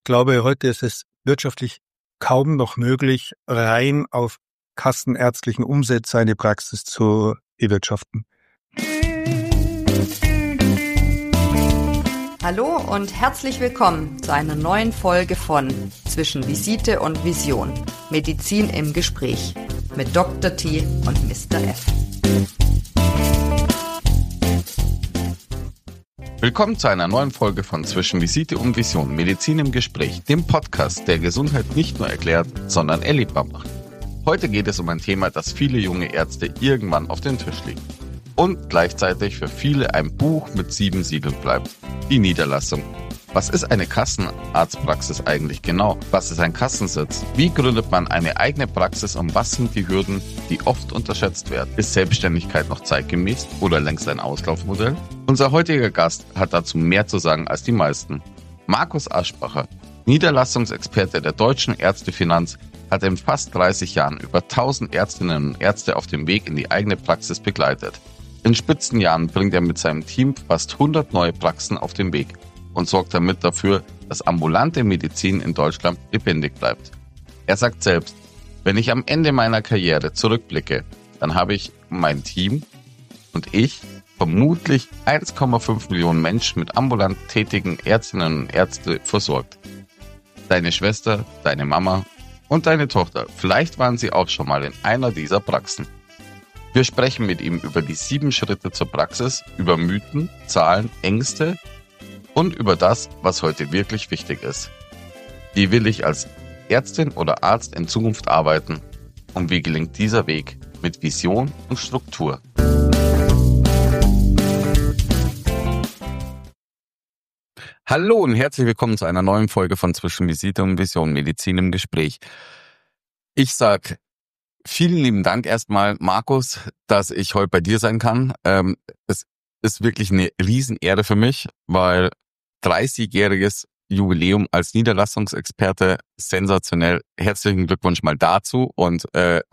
glaube, heute ist es wirtschaftlich kaum noch möglich, rein auf kassenärztlichen Umsatz eine Praxis zu bewirtschaften. Hallo und herzlich willkommen zu einer neuen Folge von Zwischen Visite und Vision. Medizin im Gespräch mit Dr. T und Mr. F. Willkommen zu einer neuen Folge von Zwischen Visite und Vision, Medizin im Gespräch, dem Podcast, der Gesundheit nicht nur erklärt, sondern erlebbar macht. Heute geht es um ein Thema, das viele junge Ärzte irgendwann auf den Tisch legen. Und gleichzeitig für viele ein Buch mit 7 Siegeln bleibt. Die Niederlassung. Was ist eine Kassenarztpraxis eigentlich genau? Was ist ein Kassensitz? Wie gründet man eine eigene Praxis und was sind die Hürden, die oft unterschätzt werden? Ist Selbstständigkeit noch zeitgemäß oder längst ein Auslaufmodell? Unser heutiger Gast hat dazu mehr zu sagen als die meisten. Markus Aschbacher, Niederlassungsexperte der Deutschen Ärztefinanz, hat in fast 30 Jahren über 1000 Ärztinnen und Ärzte auf dem Weg in die eigene Praxis begleitet. In Spitzenjahren bringt er mit seinem Team fast 100 neue Praxen auf den Weg und sorgt damit dafür, dass ambulante Medizin in Deutschland lebendig bleibt. Er sagt selbst, wenn ich am Ende meiner Karriere zurückblicke, dann habe ich mein Team und ich vermutlich 1,5 Millionen Menschen mit ambulant tätigen Ärztinnen und Ärzten versorgt. Deine Schwester, deine Mama und deine Tochter, vielleicht waren sie auch schon mal in einer dieser Praxen. Wir sprechen mit ihm über die 7 Schritte zur Praxis, über Mythen, Zahlen, Ängste und über das, was heute wirklich wichtig ist. Wie will ich als Ärztin oder Arzt in Zukunft arbeiten und wie gelingt dieser Weg mit Vision und Struktur? Hallo und herzlich willkommen zu einer neuen Folge von Zwischen Visite und Vision, Medizin im Gespräch. Ich sag vielen lieben Dank erstmal, Markus, dass ich heute bei dir sein kann. Es ist wirklich eine Riesenehre für mich, weil 30-jähriges Jubiläum als Niederlassungsexperte, sensationell. Herzlichen Glückwunsch mal dazu und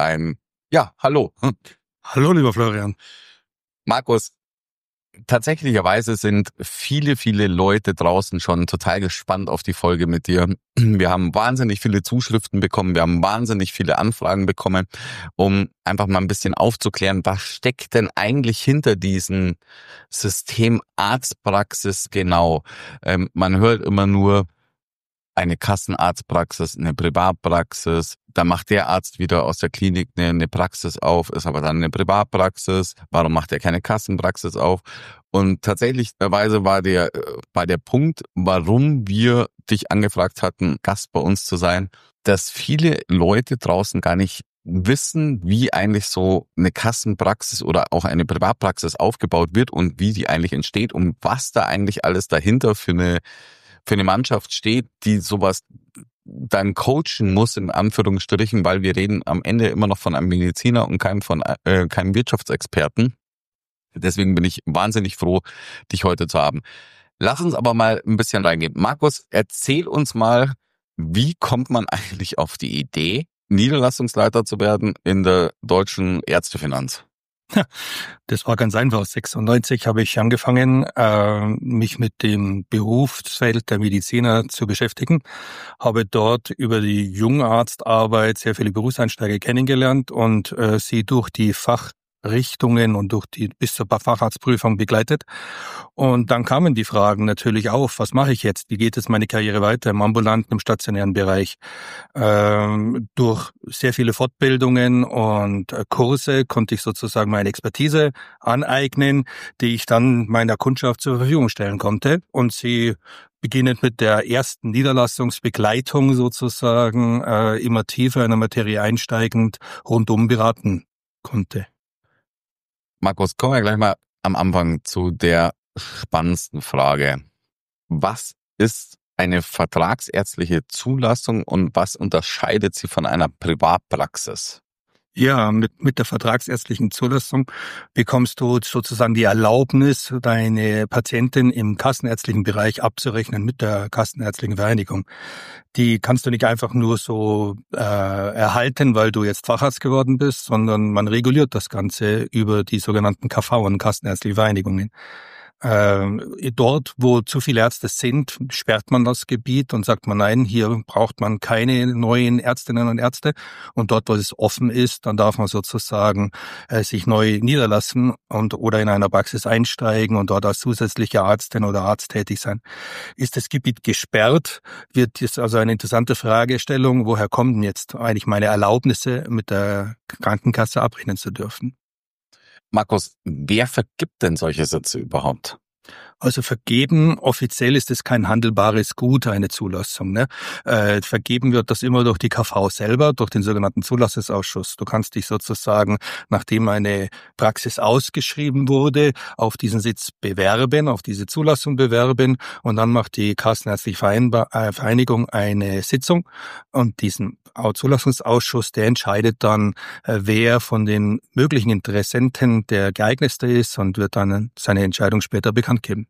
hallo. Hallo, lieber Florian. Markus, tatsächlicherweise sind viele Leute draußen schon total gespannt auf die Folge mit dir. Wir haben wahnsinnig viele Zuschriften bekommen, wir haben wahnsinnig viele Anfragen bekommen, um einfach mal ein bisschen aufzuklären, was steckt denn eigentlich hinter diesem System Arztpraxis genau? Man hört immer nur eine Kassenarztpraxis, eine Privatpraxis, dann macht der Arzt wieder aus der Klinik eine Praxis auf, ist aber dann eine Privatpraxis, warum macht er keine Kassenpraxis auf? Und tatsächlicherweise war der Punkt, warum wir dich angefragt hatten, Gast bei uns zu sein, dass viele Leute draußen gar nicht wissen, wie eigentlich so eine Kassenpraxis oder auch eine Privatpraxis aufgebaut wird und wie die eigentlich entsteht und was da eigentlich alles dahinter für eine Mannschaft steht, die sowas dann coachen muss, in Anführungsstrichen, weil wir reden am Ende immer noch von einem Mediziner und keinem Wirtschaftsexperten. Deswegen bin ich wahnsinnig froh, dich heute zu haben. Lass uns aber mal ein bisschen reingehen. Markus, erzähl uns mal, wie kommt man eigentlich auf die Idee, Niederlassungsleiter zu werden in der Deutschen Ärztefinanz? Das war ganz einfach. 96 habe ich angefangen, mich mit dem Berufsfeld der Mediziner zu beschäftigen. Habe dort über die Jungarztarbeit sehr viele Berufseinsteiger kennengelernt und sie durch die Fachrichtungen und bis zur Facharztprüfung begleitet. Und dann kamen die Fragen natürlich auf, was mache ich jetzt? Wie geht es meine Karriere weiter im ambulanten, im stationären Bereich? Durch sehr viele Fortbildungen und Kurse konnte ich sozusagen meine Expertise aneignen, die ich dann meiner Kundschaft zur Verfügung stellen konnte und sie beginnend mit der ersten Niederlassungsbegleitung sozusagen immer tiefer in der Materie einsteigend rundum beraten konnte. Markus, kommen wir gleich mal am Anfang zu der spannendsten Frage. Was ist eine vertragsärztliche Zulassung und was unterscheidet sie von einer Privatpraxis? Ja, mit der vertragsärztlichen Zulassung bekommst du sozusagen die Erlaubnis, deine Patientin im kassenärztlichen Bereich abzurechnen mit der Kassenärztlichen Vereinigung. Die kannst du nicht einfach nur so erhalten, weil du jetzt Facharzt geworden bist, sondern man reguliert das Ganze über die sogenannten KV und Kassenärztliche Vereinigungen. Dort, wo zu viele Ärzte sind, sperrt man das Gebiet und sagt man, nein, hier braucht man keine neuen Ärztinnen und Ärzte. Und dort, wo es offen ist, dann darf man sozusagen sich neu niederlassen oder in einer Praxis einsteigen und dort als zusätzlicher Ärztin oder Arzt tätig sein. Ist das Gebiet gesperrt, wird es also eine interessante Fragestellung, woher kommen denn jetzt eigentlich meine Erlaubnisse, mit der Krankenkasse abrechnen zu dürfen? Markus, wer vergibt denn solche Sitze überhaupt? Also vergeben, offiziell ist es kein handelbares Gut, eine Zulassung. Ne? Vergeben wird das immer durch die KV selber, durch den sogenannten Zulassungsausschuss. Du kannst dich sozusagen, nachdem eine Praxis ausgeschrieben wurde, auf diesen Sitz bewerben, auf diese Zulassung bewerben und dann macht die Kassenärztliche Vereinigung eine Sitzung und diesen Zulassungsausschuss, der entscheidet dann, wer von den möglichen Interessenten der geeignetste ist und wird dann seine Entscheidung später bekannt geben.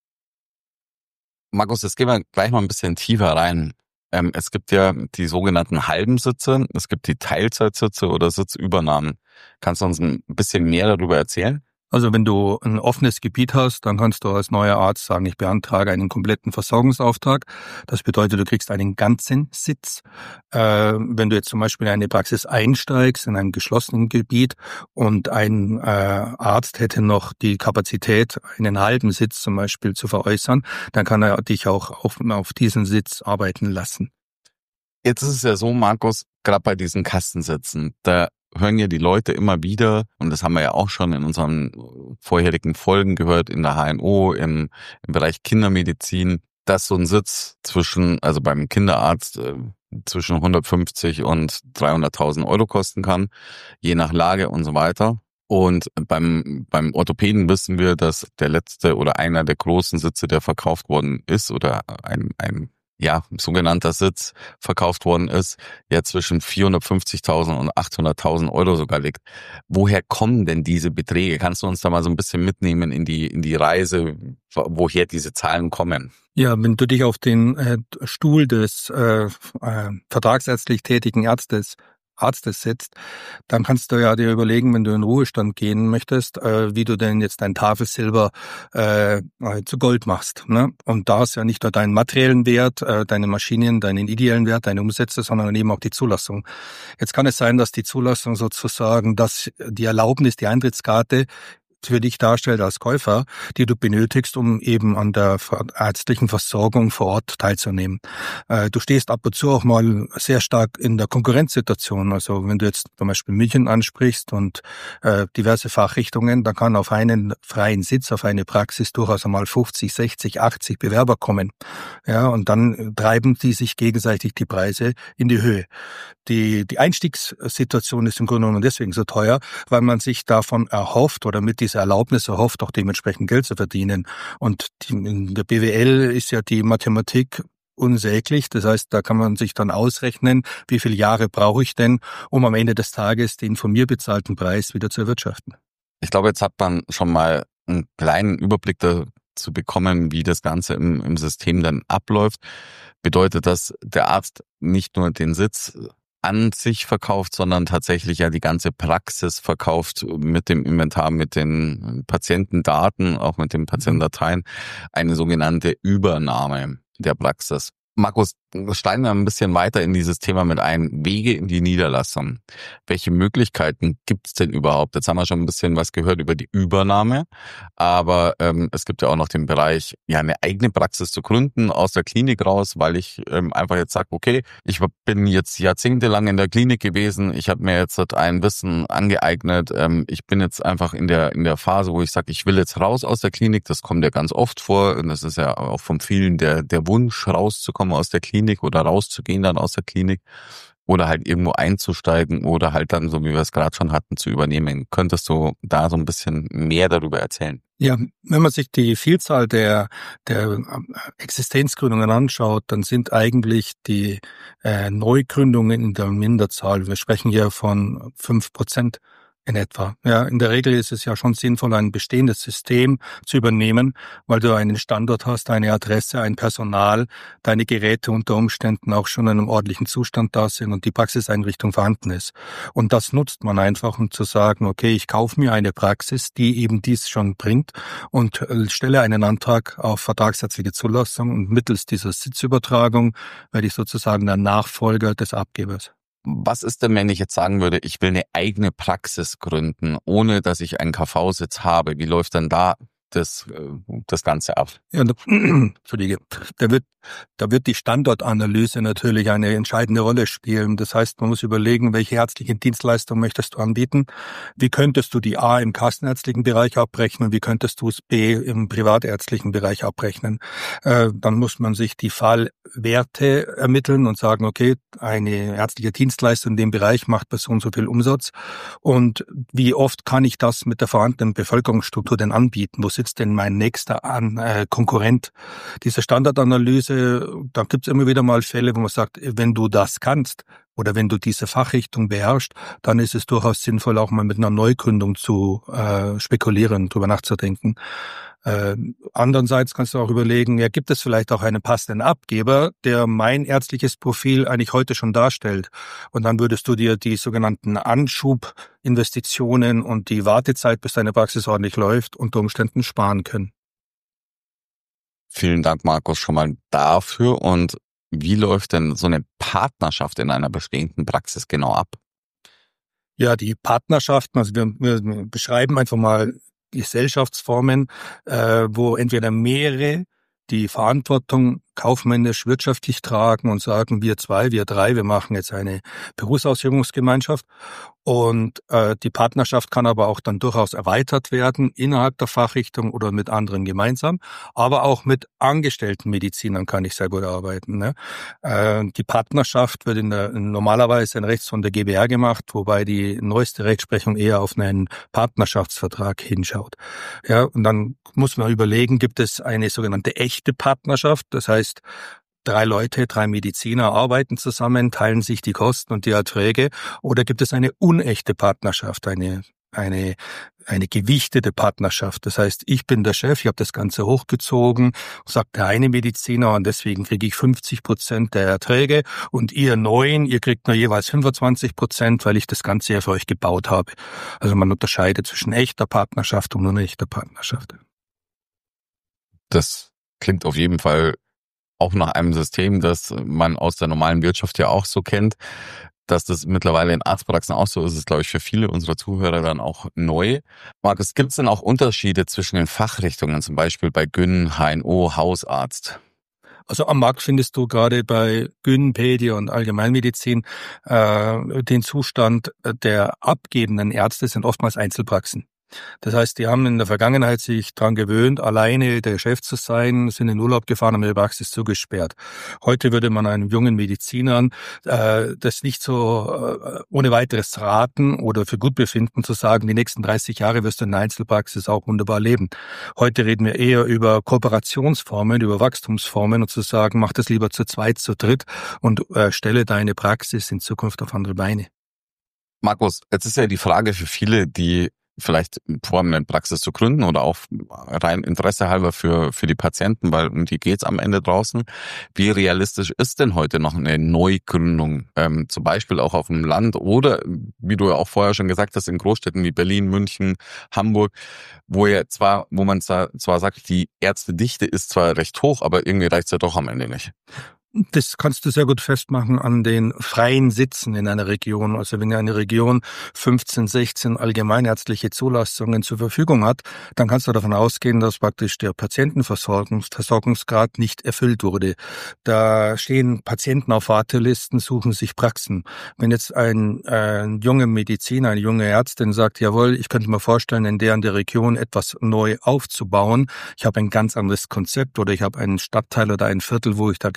Markus, jetzt gehen wir gleich mal ein bisschen tiefer rein. Es gibt ja die sogenannten halben Sitze, es gibt die Teilzeitsitze oder Sitzübernahmen. Kannst du uns ein bisschen mehr darüber erzählen? Also wenn du ein offenes Gebiet hast, dann kannst du als neuer Arzt sagen, ich beantrage einen kompletten Versorgungsauftrag. Das bedeutet, du kriegst einen ganzen Sitz. Wenn du jetzt zum Beispiel in eine Praxis einsteigst, in einem geschlossenen Gebiet und ein Arzt hätte noch die Kapazität, einen halben Sitz zum Beispiel zu veräußern, dann kann er dich auch auf diesen Sitz arbeiten lassen. Jetzt ist es ja so, Markus, gerade bei diesen Kassensitzen, da hören ja die Leute immer wieder, und das haben wir ja auch schon in unseren vorherigen Folgen gehört, in der HNO, im Bereich Kindermedizin, dass so ein Sitz also beim Kinderarzt zwischen 150 und 300.000 Euro kosten kann, je nach Lage und so weiter. Und beim Orthopäden wissen wir, dass der letzte oder einer der großen Sitze, der verkauft worden ist, oder ein sogenannter Sitz verkauft worden ist, ja zwischen 450.000 und 800.000 Euro sogar liegt. Woher kommen denn diese Beträge? Kannst du uns da mal so ein bisschen mitnehmen in die Reise, woher diese Zahlen kommen? Ja, wenn du dich auf den Stuhl des vertragsärztlich tätigen Arztes setzt, dann kannst du ja dir überlegen, wenn du in Ruhestand gehen möchtest, wie du denn jetzt dein Tafelsilber zu Gold machst. Ne? Und da ist ja nicht nur deinen materiellen Wert, deine Maschinen, deinen ideellen Wert, deine Umsätze, sondern eben auch die Zulassung. Jetzt kann es sein, dass die Zulassung sozusagen, dass die Erlaubnis, die Eintrittskarte für dich darstellt als Käufer, die du benötigst, um eben an der ärztlichen Versorgung vor Ort teilzunehmen. Du stehst ab und zu auch mal sehr stark in der Konkurrenzsituation. Also wenn du jetzt zum Beispiel München ansprichst und diverse Fachrichtungen, dann kann auf einen freien Sitz, auf eine Praxis durchaus einmal 50, 60, 80 Bewerber kommen. Ja, und dann treiben die sich gegenseitig die Preise in die Höhe. Die Einstiegssituation ist im Grunde genommen deswegen so teuer, weil man sich davon erhofft oder mit dieser Erlaubnis erhofft, auch dementsprechend Geld zu verdienen. Und in der BWL ist ja die Mathematik unsäglich. Das heißt, da kann man sich dann ausrechnen, wie viele Jahre brauche ich denn, um am Ende des Tages den von mir bezahlten Preis wieder zu erwirtschaften. Ich glaube, jetzt hat man schon mal einen kleinen Überblick dazu bekommen, wie das Ganze im System dann abläuft. Bedeutet das, der Arzt nicht nur den Sitz an sich verkauft, sondern tatsächlich ja die ganze Praxis verkauft mit dem Inventar, mit den Patientendaten, auch mit den Patientendateien, eine sogenannte Übernahme der Praxis. Markus, steigen wir ein bisschen weiter in dieses Thema mit ein. Wege in die Niederlassung. Welche Möglichkeiten gibt es denn überhaupt? Jetzt haben wir schon ein bisschen was gehört über die Übernahme, aber es gibt ja auch noch den Bereich, ja, eine eigene Praxis zu gründen aus der Klinik raus, weil ich einfach jetzt sage, okay, ich bin jetzt jahrzehntelang in der Klinik gewesen, ich habe mir jetzt ein Wissen angeeignet, ich bin jetzt einfach in der Phase, wo ich sage, ich will jetzt raus aus der Klinik, das kommt ja ganz oft vor und das ist ja auch von vielen der Wunsch, rauszukommen aus der Klinik oder rauszugehen dann aus der Klinik oder halt irgendwo einzusteigen oder halt dann, so wie wir es gerade schon hatten, zu übernehmen. Könntest du da so ein bisschen mehr darüber erzählen? Ja, wenn man sich die Vielzahl der Existenzgründungen anschaut, dann sind eigentlich die Neugründungen in der Minderzahl. Wir sprechen hier von 5%. In etwa. Ja, in der Regel ist es ja schon sinnvoll, ein bestehendes System zu übernehmen, weil du einen Standort hast, eine Adresse, ein Personal, deine Geräte unter Umständen auch schon in einem ordentlichen Zustand da sind und die Praxiseinrichtung vorhanden ist. Und das nutzt man einfach, um zu sagen, okay, ich kaufe mir eine Praxis, die eben dies schon bringt und stelle einen Antrag auf vertragsärztliche Zulassung und mittels dieser Sitzübertragung werde ich sozusagen der Nachfolger des Abgebers. Was ist denn, wenn ich jetzt sagen würde, ich will eine eigene Praxis gründen, ohne dass ich einen KV-Sitz habe? Wie läuft denn da das Ganze ab? Ja, Entschuldige. Da wird die Standortanalyse natürlich eine entscheidende Rolle spielen. Das heißt, man muss überlegen, welche ärztliche Dienstleistung möchtest du anbieten? Wie könntest du die A im kassenärztlichen Bereich abrechnen? Wie könntest du es B im privatärztlichen Bereich abrechnen? Dann muss man sich die Fallwerte ermitteln und sagen, okay, eine ärztliche Dienstleistung in dem Bereich macht bei so und so viel Umsatz. Und wie oft kann ich das mit der vorhandenen Bevölkerungsstruktur denn anbieten? Wo sitzt denn mein nächster Konkurrent? Diese Standardanalyse, da gibt es immer wieder mal Fälle, wo man sagt, wenn du das kannst oder wenn du diese Fachrichtung beherrschst, dann ist es durchaus sinnvoll, auch mal mit einer Neugründung zu spekulieren, drüber nachzudenken. Andererseits kannst du auch überlegen, ja, gibt es vielleicht auch einen passenden Abgeber, der mein ärztliches Profil eigentlich heute schon darstellt. Und dann würdest du dir die sogenannten Anschubinvestitionen und die Wartezeit, bis deine Praxis ordentlich läuft, unter Umständen sparen können. Vielen Dank, Markus, schon mal dafür. Und wie läuft denn so eine Partnerschaft in einer bestehenden Praxis genau ab? Ja, die Partnerschaften, also wir beschreiben einfach mal Gesellschaftsformen, wo entweder mehrere die Verantwortung kaufmännisch, wirtschaftlich tragen und sagen, wir zwei, wir drei, wir machen jetzt eine Berufsausübungsgemeinschaft. Und die Partnerschaft kann aber auch dann durchaus erweitert werden innerhalb der Fachrichtung oder mit anderen gemeinsam. Aber auch mit angestellten Medizinern kann ich sehr gut arbeiten. Ne? Die Partnerschaft wird normalerweise in Rechtsform der GbR gemacht, wobei die neueste Rechtsprechung eher auf einen Partnerschaftsvertrag hinschaut. Ja, und dann muss man überlegen, gibt es eine sogenannte echte Partnerschaft? Das heißt, 3 Leute, 3 Mediziner arbeiten zusammen, teilen sich die Kosten und die Erträge, oder gibt es eine unechte Partnerschaft, eine gewichtete Partnerschaft. Das heißt, ich bin der Chef, ich habe das Ganze hochgezogen, sagt der eine Mediziner, und deswegen kriege ich 50% der Erträge, und ihr 9, ihr kriegt nur jeweils 25%, weil ich das Ganze ja für euch gebaut habe. Also man unterscheidet zwischen echter Partnerschaft und unechter Partnerschaft. Das klingt auf jeden Fall auch nach einem System, das man aus der normalen Wirtschaft ja auch so kennt. Dass das mittlerweile in Arztpraxen auch so ist, ist, glaube ich, für viele unserer Zuhörer dann auch neu. Markus, gibt es denn auch Unterschiede zwischen den Fachrichtungen, zum Beispiel bei Gyn, HNO, Hausarzt? Also am Markt findest du gerade bei Gyn, Pädi und Allgemeinmedizin den Zustand der abgebenden Ärzte sind oftmals Einzelpraxen. Das heißt, die haben in der Vergangenheit sich daran gewöhnt, alleine der Chef zu sein, sind in Urlaub gefahren und ihre Praxis zugesperrt. Heute würde man einem jungen Medizinern das nicht so ohne weiteres raten oder für gut befinden, zu sagen, die nächsten 30 Jahre wirst du in der Einzelpraxis auch wunderbar leben. Heute reden wir eher über Kooperationsformen, über Wachstumsformen, und zu sagen, mach das lieber zu zweit, zu dritt und stelle deine Praxis in Zukunft auf andere Beine. Markus, jetzt ist ja die Frage für viele, die vielleicht vorhaben, eine Praxis zu gründen oder auch rein Interesse halber für die Patienten, weil um die geht's am Ende draußen. Wie realistisch ist denn heute noch eine Neugründung, zum Beispiel auch auf dem Land oder, wie du ja auch vorher schon gesagt hast, in Großstädten wie Berlin, München, Hamburg, wo man zwar sagt, die Ärztedichte ist zwar recht hoch, aber irgendwie reicht's ja doch am Ende nicht. Das kannst du sehr gut festmachen an den freien Sitzen in einer Region. Also wenn eine Region 15, 16 allgemeinärztliche Zulassungen zur Verfügung hat, dann kannst du davon ausgehen, dass praktisch der Patientenversorgungsgrad nicht erfüllt wurde. Da stehen Patienten auf Wartelisten, suchen sich Praxen. Wenn jetzt ein junger Mediziner, eine junge Ärztin sagt, jawohl, ich könnte mir vorstellen, in der Region etwas neu aufzubauen, ich habe ein ganz anderes Konzept oder ich habe einen Stadtteil oder ein Viertel, wo ich da gern hin möchte,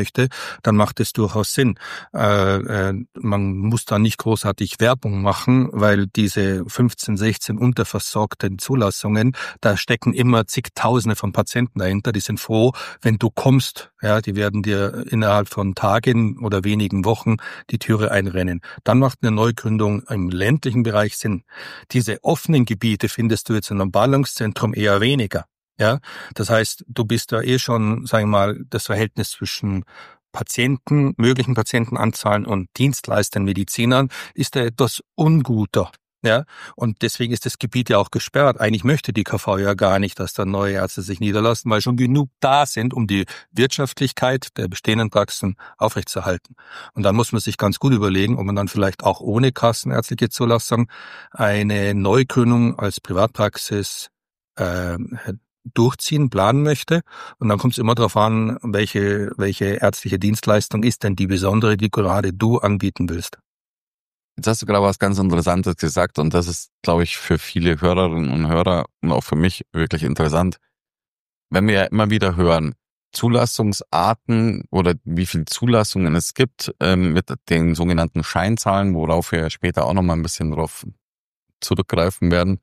möchte, dann macht es durchaus Sinn. Man muss da nicht großartig Werbung machen, weil diese 15, 16 unterversorgten Zulassungen, da stecken immer zigtausende von Patienten dahinter, die sind froh, wenn du kommst. Ja, die werden dir innerhalb von Tagen oder wenigen Wochen die Türe einrennen. Dann macht eine Neugründung im ländlichen Bereich Sinn. Diese offenen Gebiete findest du jetzt in einem Ballungszentrum eher weniger. Ja, das heißt, du bist da schon, sagen wir mal, das Verhältnis zwischen Patienten, möglichen Patientenanzahlen und Dienstleistern, Medizinern ist da etwas unguter. Ja, und deswegen ist das Gebiet ja auch gesperrt. Eigentlich möchte die KV ja gar nicht, dass da neue Ärzte sich niederlassen, weil schon genug da sind, um die Wirtschaftlichkeit der bestehenden Praxen aufrechtzuerhalten. Und dann muss man sich ganz gut überlegen, ob man dann vielleicht auch ohne kassenärztliche Zulassung eine Neugründung als Privatpraxis durchziehen, planen möchte. Und dann kommt es immer darauf an, welche ärztliche Dienstleistung ist denn die besondere, die gerade du anbieten willst. Jetzt hast du gerade was ganz Interessantes gesagt und das ist, glaube ich, für viele Hörerinnen und Hörer und auch für mich wirklich interessant. Wenn wir ja immer wieder hören, Zulassungsarten oder wie viele Zulassungen es gibt mit den sogenannten Scheinzahlen, worauf wir später auch nochmal ein bisschen drauf zurückgreifen werden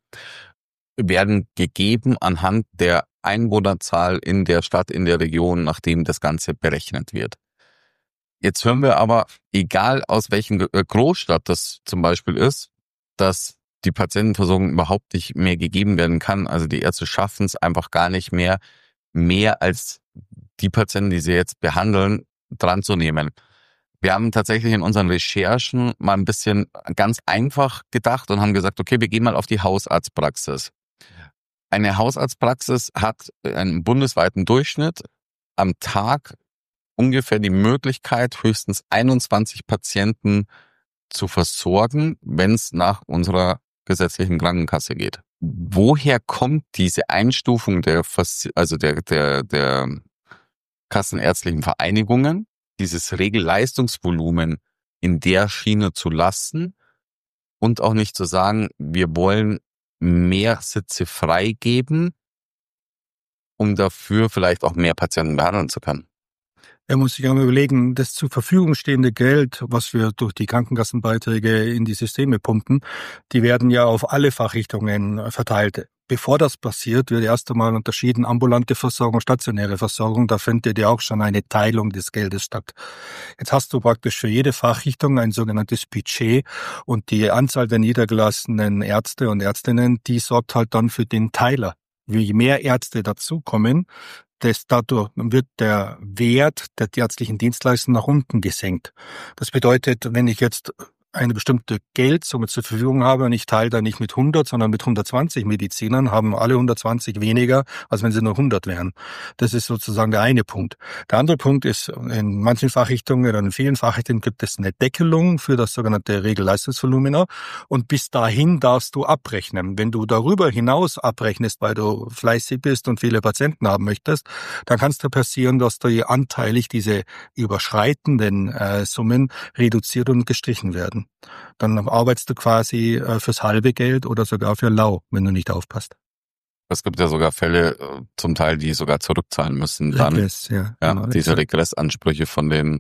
gegeben anhand der Einwohnerzahl in der Stadt, in der Region, nachdem das Ganze berechnet wird. Jetzt hören wir aber, egal aus welchen Großstadt das zum Beispiel ist, dass die Patientenversorgung überhaupt nicht mehr gegeben werden kann. Also die Ärzte schaffen es einfach gar nicht mehr als die Patienten, die sie jetzt behandeln, dran zu nehmen. Wir haben tatsächlich in unseren Recherchen mal ein bisschen ganz einfach gedacht und haben gesagt, okay, wir gehen mal auf die Hausarztpraxis. Eine Hausarztpraxis hat einen bundesweiten Durchschnitt am Tag ungefähr die Möglichkeit, höchstens 21 Patienten zu versorgen, wenn es nach unserer gesetzlichen Krankenkasse geht. Woher kommt diese Einstufung der kassenärztlichen Vereinigungen, dieses Regelleistungsvolumen in der Schiene zu lassen und auch nicht zu sagen, wir wollen mehr Sitze freigeben, um dafür vielleicht auch mehr Patienten behandeln zu können? Er muss sich einmal überlegen, das zur Verfügung stehende Geld, was wir durch die Krankenkassenbeiträge in die Systeme pumpen, die werden ja auf alle Fachrichtungen verteilt. Bevor das passiert, wird erst einmal unterschieden ambulante Versorgung, stationäre Versorgung. Da findet ja auch schon eine Teilung des Geldes statt. Jetzt hast du praktisch für jede Fachrichtung ein sogenanntes Budget und die Anzahl der niedergelassenen Ärzte und Ärztinnen, die sorgt halt dann für den Teiler. Je mehr Ärzte dazukommen, dadurch wird der Wert der ärztlichen Dienstleistung nach unten gesenkt. Das bedeutet, wenn ich jetzt eine bestimmte Geldsumme zur Verfügung habe und ich teile da nicht mit 100, sondern mit 120 Medizinern, haben alle 120 weniger, als wenn sie nur 100 wären. Das ist sozusagen der eine Punkt. Der andere Punkt ist, in manchen Fachrichtungen oder in vielen Fachrichtungen gibt es eine Deckelung für das sogenannte Regelleistungsvolumina und bis dahin darfst du abrechnen. Wenn du darüber hinaus abrechnest, weil du fleißig bist und viele Patienten haben möchtest, dann kann es da passieren, dass da anteilig diese überschreitenden Summen reduziert und gestrichen werden. Dann arbeitest du quasi fürs halbe Geld oder sogar für lau, wenn du nicht aufpasst. Es gibt ja sogar Fälle, zum Teil, die sogar zurückzahlen müssen. Regress, ja. Genau, diese Regressansprüche von den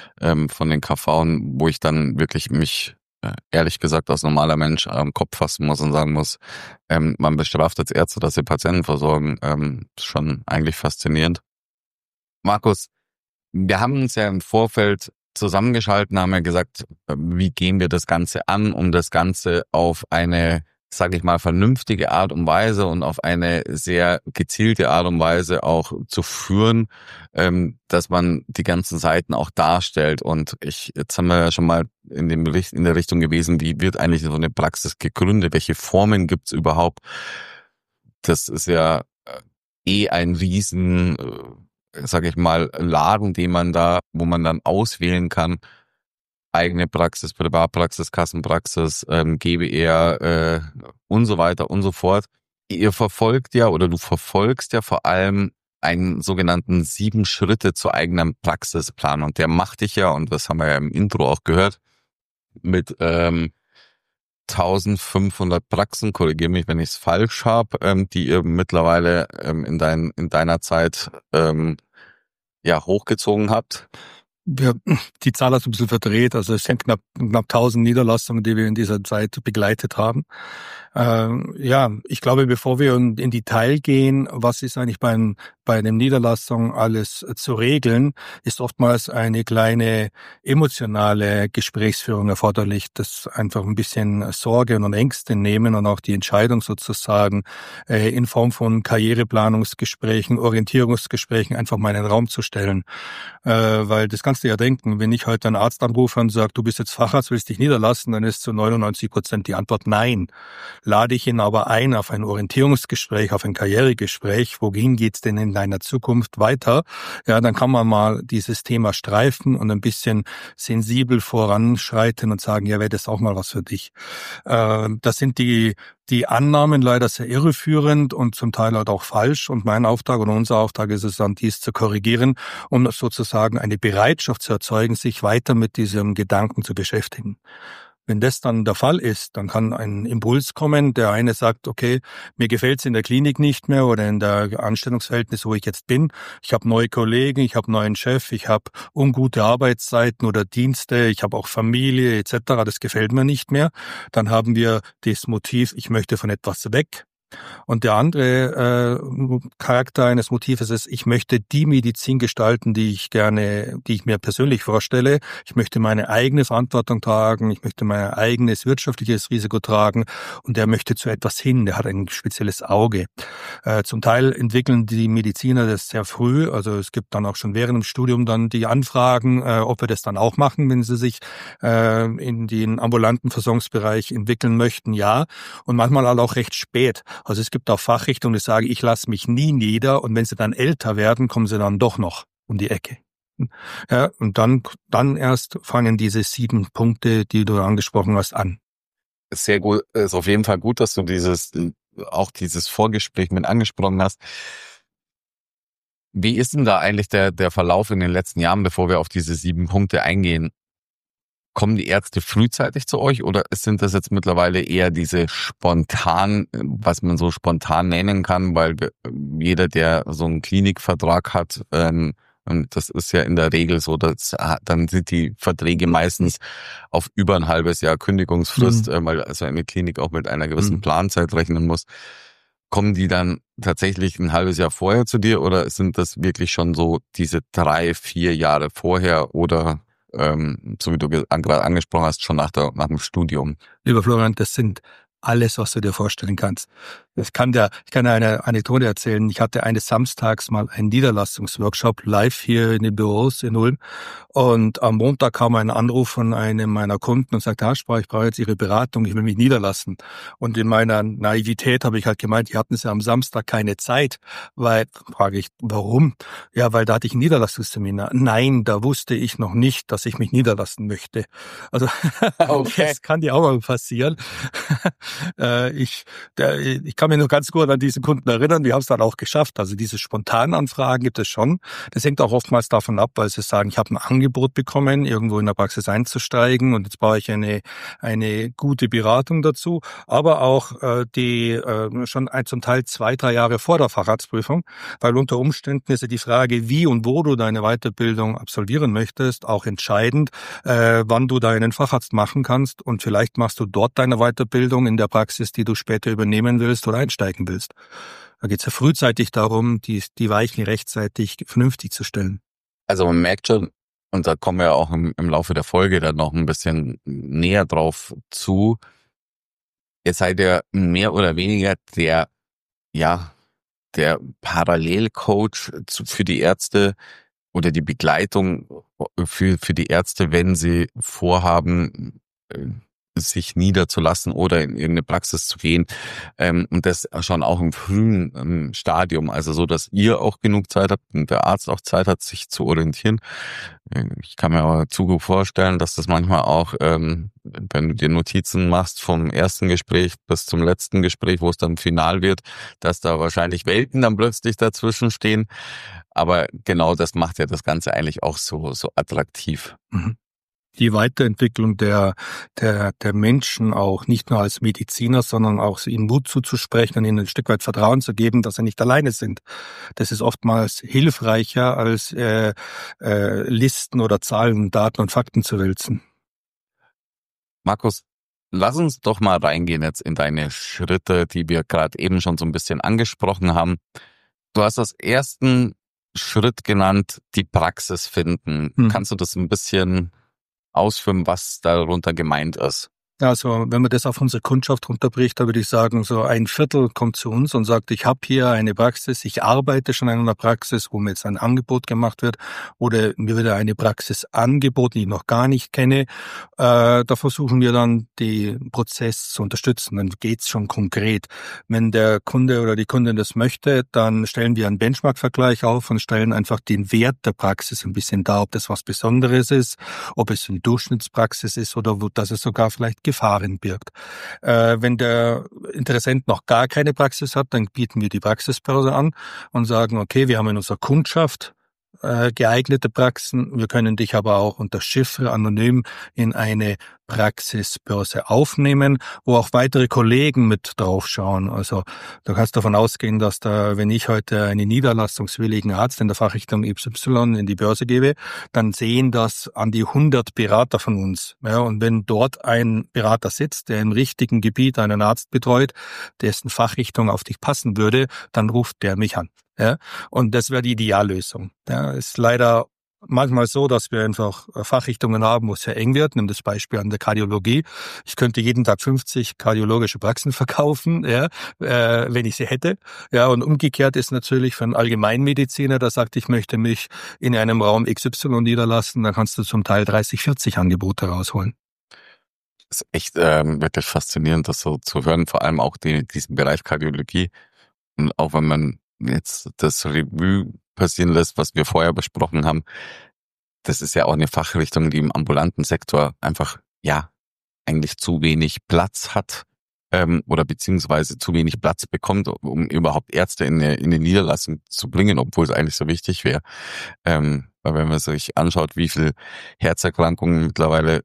KV, wo ich dann wirklich mich, ehrlich gesagt, als normaler Mensch am Kopf fassen muss und sagen muss, man bestraft als Ärzte, dass sie Patienten versorgen. Ist schon eigentlich faszinierend. Markus, wir haben uns ja im Vorfeld zusammengeschalten, haben wir gesagt, wie gehen wir das Ganze an, um das Ganze auf eine, sage ich mal, vernünftige Art und Weise und auf eine sehr gezielte Art und Weise auch zu führen, dass man die ganzen Seiten auch darstellt. Und jetzt haben wir ja schon mal in der Richtung gewesen, wie wird eigentlich so eine Praxis gegründet, welche Formen gibt's überhaupt? Das ist ja ein riesen, sage ich mal, Laden, wo man dann auswählen kann, eigene Praxis, Privatpraxis, Kassenpraxis, GbR und so weiter und so fort. Du verfolgst ja vor allem einen sogenannten 7 Schritte zur eigenen Praxisplan und der macht dich ja, und das haben wir ja im Intro auch gehört, mit 1500 Praxen, korrigiere mich, wenn ich es falsch habe, die ihr mittlerweile in deiner Zeit hochgezogen habt. Die Zahl hat ein bisschen verdreht. Also es sind knapp 1000 Niederlassungen, die wir in dieser Zeit begleitet haben. Ich glaube, bevor wir in Detail gehen, was ist eigentlich bei einer Niederlassung alles zu regeln, ist oftmals eine kleine emotionale Gesprächsführung erforderlich, das einfach ein bisschen Sorge und Ängste nehmen und auch die Entscheidung sozusagen in Form von Karriereplanungsgesprächen, Orientierungsgesprächen einfach mal in den Raum zu stellen. Weil das kannst du ja denken, wenn ich heute einen Arzt anrufe und sage, du bist jetzt Facharzt, willst dich niederlassen, dann ist zu 99% die Antwort nein. Lade ich ihn aber ein auf ein Orientierungsgespräch, auf ein Karrieregespräch, wohin geht's denn in deiner Zukunft weiter? Ja, dann kann man mal dieses Thema streifen und ein bisschen sensibel voranschreiten und sagen, ja, wäre das auch mal was für dich. Das sind die Annahmen leider sehr irreführend und zum Teil halt auch falsch. Und mein Auftrag oder unser Auftrag ist es dann, dies zu korrigieren, um sozusagen eine Bereitschaft zu erzeugen, sich weiter mit diesem Gedanken zu beschäftigen. Wenn das dann der Fall ist, dann kann ein Impuls kommen. Der eine sagt, okay, mir gefällt's in der Klinik nicht mehr oder in der Anstellungsverhältnis, wo ich jetzt bin. Ich habe neue Kollegen, ich habe neuen Chef, ich habe ungute Arbeitszeiten oder Dienste, ich habe auch Familie etc. Das gefällt mir nicht mehr. Dann haben wir das Motiv, ich möchte von etwas weg. Und der andere Charakter eines Motives ist, ich möchte die Medizin gestalten, die ich mir persönlich vorstelle. Ich möchte meine eigene Verantwortung tragen, ich möchte mein eigenes wirtschaftliches Risiko tragen und der möchte zu etwas hin, der hat ein spezielles Auge. Zum Teil entwickeln die Mediziner das sehr früh, also es gibt dann auch schon während dem Studium dann die Anfragen, ob wir das dann auch machen, wenn sie sich in den ambulanten Versorgungsbereich entwickeln möchten, ja. Und manchmal auch recht spät. Also es gibt auch Fachrichtungen, die sagen, ich lasse mich nie nieder und wenn sie dann älter werden, kommen sie dann doch noch um die Ecke. Ja, und dann erst fangen diese 7 Punkte, die du angesprochen hast, an. Sehr gut, ist auf jeden Fall gut, dass du dieses Vorgespräch mit angesprochen hast. Wie ist denn da eigentlich der Verlauf in den letzten Jahren, bevor wir auf diese 7 Punkte eingehen? Kommen die Ärzte frühzeitig zu euch oder sind das jetzt mittlerweile eher diese spontan, was man so spontan nennen kann, weil jeder, der so einen Klinikvertrag hat, und das ist ja in der Regel so, dann sind die Verträge meistens auf über ein halbes Jahr Kündigungsfrist, weil also eine Klinik auch mit einer gewissen Planzeit rechnen muss. Kommen die dann tatsächlich ein halbes Jahr vorher zu dir oder sind das wirklich schon so diese 3-4 Jahre vorher oder so wie du gerade angesprochen hast, schon nach dem Studium? Lieber Florian, das sind alles, was du dir vorstellen kannst. Ich kann dir eine Anekdote erzählen. Ich hatte eines Samstags mal einen Niederlassungsworkshop live hier in den Büros in Ulm. Und am Montag kam ein Anruf von einem meiner Kunden und sagte, Herr Sprach, ich brauche jetzt Ihre Beratung, ich will mich niederlassen. Und in meiner Naivität habe ich halt gemeint, die hatten ja am Samstag keine Zeit. Frage ich, warum? Ja, weil da hatte ich einen Niederlassungstermin. Nein, da wusste ich noch nicht, dass ich mich niederlassen möchte. Also, okay. Das kann dir auch mal passieren. Ich kann mich noch ganz gut an diesen Kunden erinnern, wir haben es dann auch geschafft. Also diese spontanen Anfragen gibt es schon. Das hängt auch oftmals davon ab, weil sie sagen, ich habe ein Angebot bekommen, irgendwo in der Praxis einzusteigen und jetzt brauche ich eine gute Beratung dazu, aber auch die schon zum Teil 2-3 Jahre vor der Facharztprüfung, weil unter Umständen ist ja die Frage, wie und wo du deine Weiterbildung absolvieren möchtest, auch entscheidend, wann du deinen Facharzt machen kannst und vielleicht machst du dort deine Weiterbildung in der Praxis, die du später übernehmen willst oder einsteigen willst. Da geht es ja frühzeitig darum, die Weichen rechtzeitig vernünftig zu stellen. Also man merkt schon, und da kommen wir auch im Laufe der Folge dann noch ein bisschen näher drauf zu, ihr seid ja mehr oder weniger der Parallelcoach für die Ärzte oder die Begleitung für die Ärzte, wenn sie vorhaben, sich niederzulassen oder in irgendeine Praxis zu gehen, und das schon auch im frühen Stadium, also so, dass ihr auch genug Zeit habt und der Arzt auch Zeit hat, sich zu orientieren. Ich kann mir aber zu gut vorstellen, dass das manchmal auch, wenn du dir Notizen machst vom ersten Gespräch bis zum letzten Gespräch, wo es dann final wird, dass da wahrscheinlich Welten dann plötzlich dazwischen stehen. Aber genau das macht ja das Ganze eigentlich auch so attraktiv. Mhm. die Weiterentwicklung der Menschen auch, nicht nur als Mediziner, sondern auch ihnen Mut zuzusprechen und ihnen ein Stück weit Vertrauen zu geben, dass sie nicht alleine sind. Das ist oftmals hilfreicher, als Listen oder Zahlen, Daten und Fakten zu wälzen. Markus, lass uns doch mal reingehen jetzt in deine Schritte, die wir gerade eben schon so ein bisschen angesprochen haben. Du hast als ersten Schritt genannt, die Praxis finden. Kannst du das ein bisschen ausführen, was darunter gemeint ist? Also wenn man das auf unsere Kundschaft runterbricht, da würde ich sagen, so 1/4 kommt zu uns und sagt, ich habe hier eine Praxis, ich arbeite schon in einer Praxis, wo mir jetzt ein Angebot gemacht wird, oder mir wird eine Praxis angeboten, die ich noch gar nicht kenne. Da versuchen wir dann, den Prozess zu unterstützen. Dann geht's schon konkret. Wenn der Kunde oder die Kundin das möchte, dann stellen wir einen Benchmark-Vergleich auf und stellen einfach den Wert der Praxis ein bisschen dar, ob das was Besonderes ist, ob es eine Durchschnittspraxis ist oder dass es sogar vielleicht Gefahren birgt. Wenn der Interessent noch gar keine Praxis hat, dann bieten wir die Praxisbörse an und sagen, okay, wir haben in unserer Kundschaft geeignete Praxen. Wir können dich aber auch unter Chiffre anonym in eine Praxisbörse aufnehmen, wo auch weitere Kollegen mit draufschauen. Also du kannst davon ausgehen, dass wenn ich heute einen niederlassungswilligen Arzt in der Fachrichtung XY in die Börse gebe, dann sehen das an die 100 Berater von uns. Ja, und wenn dort ein Berater sitzt, der im richtigen Gebiet einen Arzt betreut, dessen Fachrichtung auf dich passen würde, dann ruft der mich an. Ja, und das wäre die Ideallösung. Ja, ist leider manchmal so, dass wir einfach Fachrichtungen haben, wo es sehr eng wird. Nimm das Beispiel an der Kardiologie. Ich könnte jeden Tag 50 kardiologische Praxen verkaufen, ja, wenn ich sie hätte. Ja, und umgekehrt ist natürlich für einen Allgemeinmediziner, der sagt, ich möchte mich in einem Raum XY niederlassen, dann kannst du zum Teil 30, 40 Angebote rausholen. Das ist echt wirklich faszinierend, das so zu hören, vor allem auch diesen Bereich Kardiologie. Und auch wenn man jetzt das Revue passieren lässt, was wir vorher besprochen haben, das ist ja auch eine Fachrichtung, die im ambulanten Sektor einfach, ja, eigentlich zu wenig Platz hat, oder beziehungsweise zu wenig Platz bekommt, um überhaupt Ärzte in eine Niederlassung zu bringen, obwohl es eigentlich so wichtig wäre. Weil wenn man sich anschaut, wie viele Herzerkrankungen mittlerweile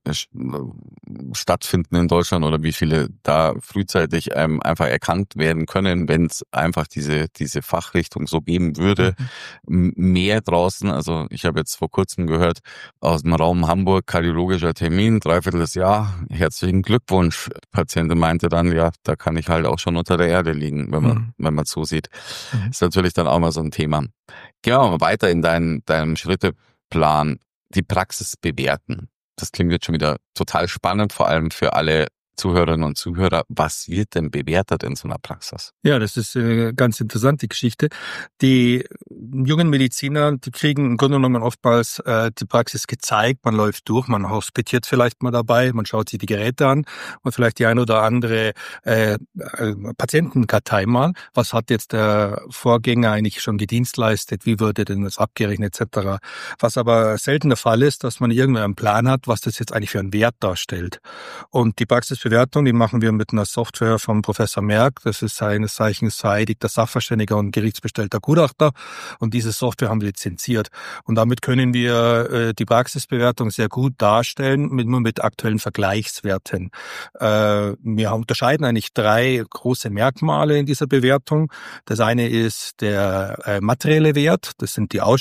stattfinden in Deutschland oder wie viele da frühzeitig einfach erkannt werden können, wenn es einfach diese Fachrichtung so geben würde, mehr draußen. Also ich habe jetzt vor kurzem gehört, aus dem Raum Hamburg, kardiologischer Termin, 3/4 Jahr, herzlichen Glückwunsch. Die Patientin meinte dann, ja, da kann ich halt auch schon unter der Erde liegen, wenn man so sieht. Ist natürlich dann auch mal so ein Thema. Gehen wir mal weiter in deinem Schritteplan, die Praxis bewerten. Das klingt jetzt schon wieder total spannend, vor allem für alle Zuhörerinnen und Zuhörer. Was wird denn bewertet in so einer Praxis? Ja, das ist eine ganz interessante Geschichte. Die jungen Mediziner, die kriegen im Grunde genommen oftmals die Praxis gezeigt. Man läuft durch, man hospitiert vielleicht mal dabei, man schaut sich die Geräte an und vielleicht die ein oder andere Patientenkartei mal. Was hat jetzt der Vorgänger eigentlich schon gedienstleistet? Wie würde denn das abgerechnet etc.? Was aber selten der Fall ist, dass man irgendwie einen Plan hat, was das jetzt eigentlich für einen Wert darstellt. Und die Praxisbewertung, die machen wir mit einer Software vom Professor Merck. Das ist seines Zeichens vereidigter Sachverständiger und gerichtsbestellter Gutachter. Und diese Software haben wir lizenziert. Und damit können wir die Praxisbewertung sehr gut darstellen, mit aktuellen Vergleichswerten. Wir unterscheiden eigentlich 3 große Merkmale in dieser Bewertung. Das eine ist der materielle Wert. Das sind die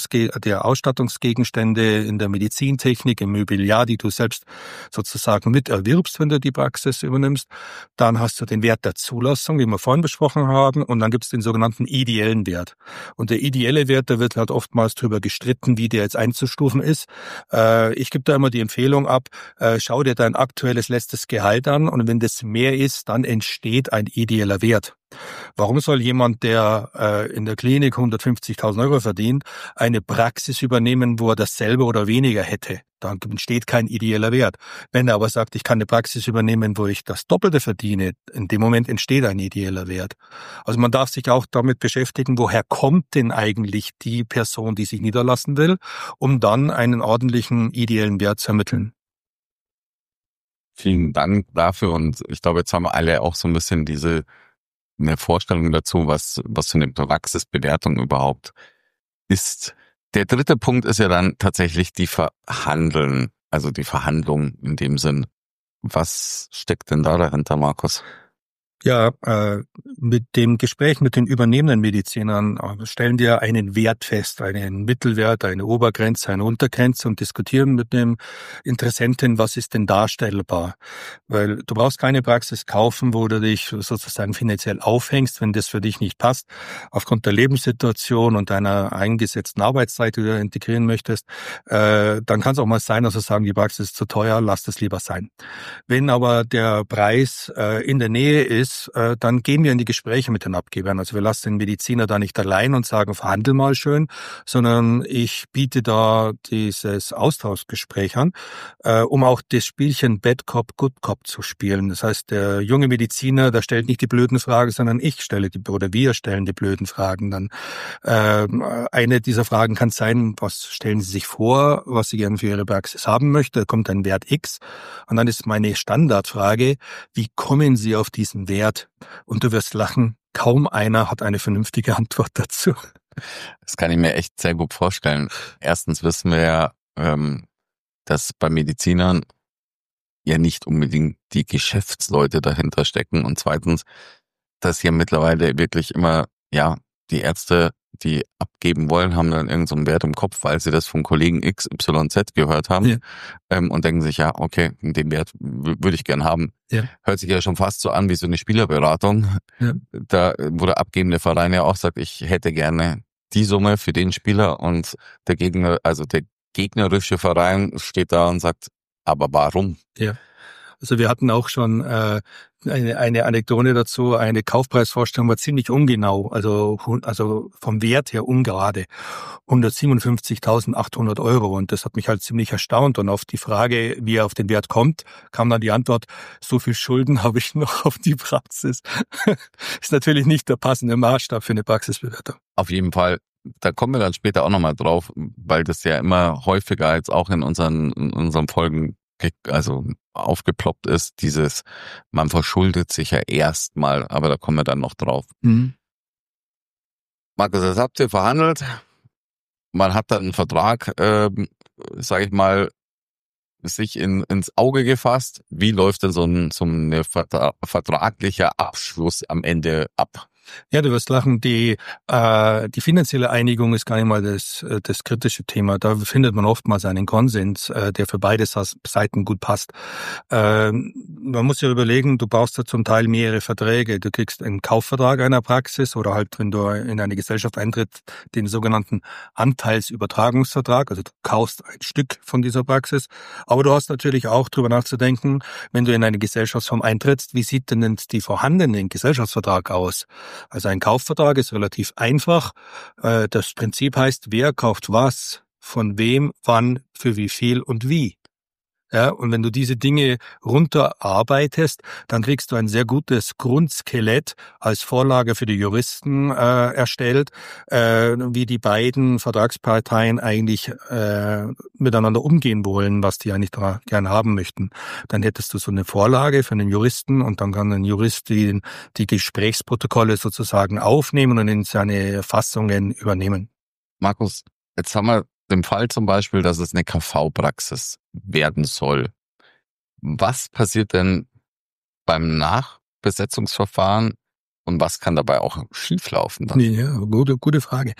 Ausstattungsgegenstände in der Medizintechnik, im Mobiliar, die du selbst sozusagen mit erwirbst, wenn du die Praxis übernimmst. Dann hast du den Wert der Zulassung, wie wir vorhin besprochen haben, und dann gibt es den sogenannten ideellen Wert. Und der ideelle Wert, da wird halt oftmals drüber gestritten, wie der jetzt einzustufen ist. Ich gebe da immer die Empfehlung ab, schau dir dein aktuelles letztes Gehalt an und wenn das mehr ist, dann entsteht ein ideeller Wert. Warum soll jemand, der in der Klinik 150.000 Euro verdient, eine Praxis übernehmen, wo er dasselbe oder weniger hätte? Da entsteht kein ideeller Wert. Wenn er aber sagt, ich kann eine Praxis übernehmen, wo ich das Doppelte verdiene, in dem Moment entsteht ein ideeller Wert. Also man darf sich auch damit beschäftigen, woher kommt denn eigentlich die Person, die sich niederlassen will, um dann einen ordentlichen ideellen Wert zu ermitteln. Vielen Dank dafür und ich glaube, jetzt haben wir alle auch so ein bisschen eine Vorstellung dazu, was so eine Praxisbewertung überhaupt ist. Der dritte Punkt ist ja dann tatsächlich die Verhandeln. also die Verhandlung in dem Sinn. Was steckt denn da dahinter, Markus? Ja, mit dem Gespräch mit den übernehmenden Medizinern stellen wir einen Wert fest, einen Mittelwert, eine Obergrenze, eine Untergrenze und diskutieren mit dem Interessenten, was ist denn darstellbar. Weil du brauchst keine Praxis kaufen, wo du dich sozusagen finanziell aufhängst, wenn das für dich nicht passt. Aufgrund der Lebenssituation und deiner eingesetzten Arbeitszeit, die du integrieren möchtest, dann kann es auch mal sein, dass du sagen, die Praxis ist zu teuer, lass das lieber sein. Wenn aber der Preis in der Nähe ist, dann gehen wir in die Gespräche mit den Abgebern. Also wir lassen den Mediziner da nicht allein und sagen, verhandel mal schön, sondern ich biete da dieses Austauschgespräch an, um auch das Spielchen Bad Cop, Good Cop zu spielen. Das heißt, der junge Mediziner, der stellt nicht die blöden Fragen, sondern wir stellen die blöden Fragen. Dann eine dieser Fragen kann sein, was stellen Sie sich vor, was Sie gerne für Ihre Praxis haben möchten? Da kommt ein Wert X. Und dann ist meine Standardfrage, wie kommen Sie auf diesen Wert? Und du wirst lachen, kaum einer hat eine vernünftige Antwort dazu. Das kann ich mir echt sehr gut vorstellen. Erstens wissen wir ja, dass bei Medizinern ja nicht unbedingt die Geschäftsleute dahinter stecken. Und zweitens, dass hier mittlerweile wirklich immer, ja, die Ärzte, die abgeben wollen, haben dann irgendeinen so einen Wert im Kopf, weil sie das von Kollegen XYZ gehört haben, ja. Und denken sich, ja, okay, den Wert würde ich gern haben. Ja. Hört sich ja schon fast so an wie so eine Spielerberatung, ja. Da, wo der abgebende Verein ja auch sagt, ich hätte gerne die Summe für den Spieler und der Gegner, also der gegnerische Verein steht da und sagt, aber warum? Ja. Also wir hatten auch schon eine Anekdote dazu, eine Kaufpreisvorstellung war ziemlich ungenau, also vom Wert her ungerade, 157.800 € und das hat mich halt ziemlich erstaunt und auf die Frage, wie er auf den Wert kommt, kam dann die Antwort, so viel Schulden habe ich noch auf die Praxis. Ist natürlich nicht der passende Maßstab für eine Praxisbewertung. Auf jeden Fall. Da kommen wir dann später auch nochmal drauf, weil das ja immer häufiger jetzt auch in unseren Folgen also aufgeploppt ist, dieses, man verschuldet sich ja erstmal, aber da kommen wir dann noch drauf. Mhm. Markus, das habt ihr verhandelt. Man hat dann einen Vertrag, sage ich mal, sich ins Auge gefasst. Wie läuft denn so ein vertraglicher Abschluss am Ende ab? Ja, du wirst lachen, die finanzielle Einigung ist gar nicht mal das kritische Thema. Da findet man oftmals einen Konsens, der für beide Seiten gut passt. Man muss ja überlegen, du brauchst ja zum Teil mehrere Verträge. Du kriegst einen Kaufvertrag einer Praxis oder halt, wenn du in eine Gesellschaft eintrittst, den sogenannten Anteilsübertragungsvertrag. Also du kaufst ein Stück von dieser Praxis. Aber du hast natürlich auch drüber nachzudenken, wenn du in eine Gesellschaftsform eintrittst, wie sieht denn die vorhandene Gesellschaftsvertrag aus? Also ein Kaufvertrag ist relativ einfach. Das Prinzip heißt, wer kauft was, von wem, wann, für wie viel und wie. Ja, und wenn du diese Dinge runterarbeitest, dann kriegst du ein sehr gutes Grundskelett als Vorlage für die Juristen erstellt, wie die beiden Vertragsparteien eigentlich miteinander umgehen wollen, was die eigentlich da gern haben möchten. Dann hättest du so eine Vorlage für einen Juristen und dann kann ein Jurist die Gesprächsprotokolle sozusagen aufnehmen und in seine Fassungen übernehmen. Markus, jetzt haben wir den Fall zum Beispiel, dass es eine KV-Praxis werden soll. Was passiert denn beim Nachbesetzungsverfahren und was kann dabei auch schieflaufen dann? Ja, gute Frage.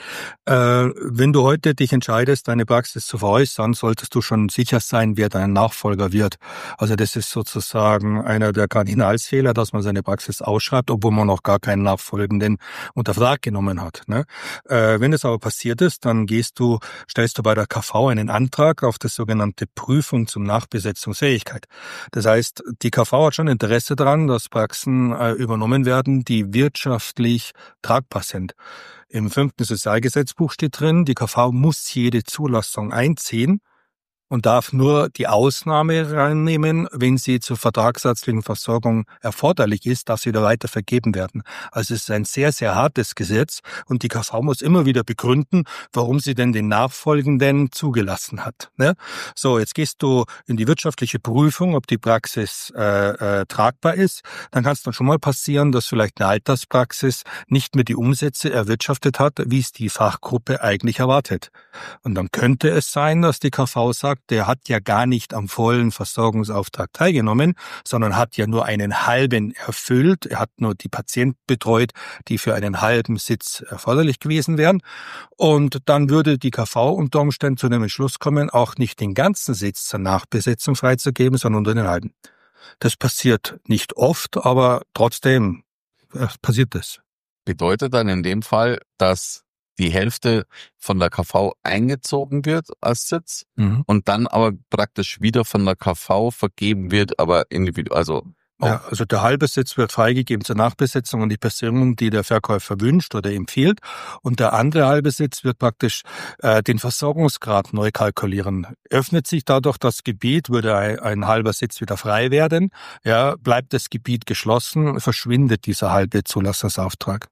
Wenn du heute dich entscheidest, deine Praxis zu veräußern, solltest du schon sicher sein, wer dein Nachfolger wird. Also das ist sozusagen einer der Kardinalsfehler, dass man seine Praxis ausschreibt, obwohl man noch gar keinen Nachfolgenden unter Vertrag genommen hat. Ne? Wenn es aber passiert ist, dann stellst du bei der KV einen Antrag auf das sogenannte Prüfung zum Nachbesetzungsfähigkeit. Das heißt, die KV hat schon Interesse daran, dass Praxen übernommen werden, die wirtschaftlich tragbar sind. Im 5. Sozialgesetzbuch steht drin, die KV muss jede Zulassung einziehen und darf nur die Ausnahme reinnehmen, wenn sie zur vertragsärztlichen Versorgung erforderlich ist, darf sie da weiter vergeben werden. Also es ist ein sehr, sehr hartes Gesetz und die KV muss immer wieder begründen, warum sie denn den Nachfolgenden zugelassen hat. Ne? So, jetzt gehst du in die wirtschaftliche Prüfung, ob die Praxis tragbar ist. Dann kann es dann schon mal passieren, dass vielleicht eine Alterspraxis nicht mehr die Umsätze erwirtschaftet hat, wie es die Fachgruppe eigentlich erwartet. Und dann könnte es sein, dass die KV sagt, der hat ja gar nicht am vollen Versorgungsauftrag teilgenommen, sondern hat ja nur einen halben erfüllt. Er hat nur die Patienten betreut, die für einen halben Sitz erforderlich gewesen wären. Und dann würde die KV unter Umständen zu dem Entschluss kommen, auch nicht den ganzen Sitz zur Nachbesetzung freizugeben, sondern nur den halben. Das passiert nicht oft, aber trotzdem passiert das. Bedeutet dann in dem Fall, dass die Hälfte von der KV eingezogen wird als Sitz und dann aber praktisch wieder von der KV vergeben wird, aber individuell, also der halbe Sitz wird freigegeben zur Nachbesetzung und die Person, die der Verkäufer wünscht oder empfiehlt. Und der andere halbe Sitz wird praktisch den Versorgungsgrad neu kalkulieren. Öffnet sich dadurch das Gebiet, würde ein halber Sitz wieder frei werden. Ja, bleibt das Gebiet geschlossen, verschwindet dieser halbe Zulassungsauftrag.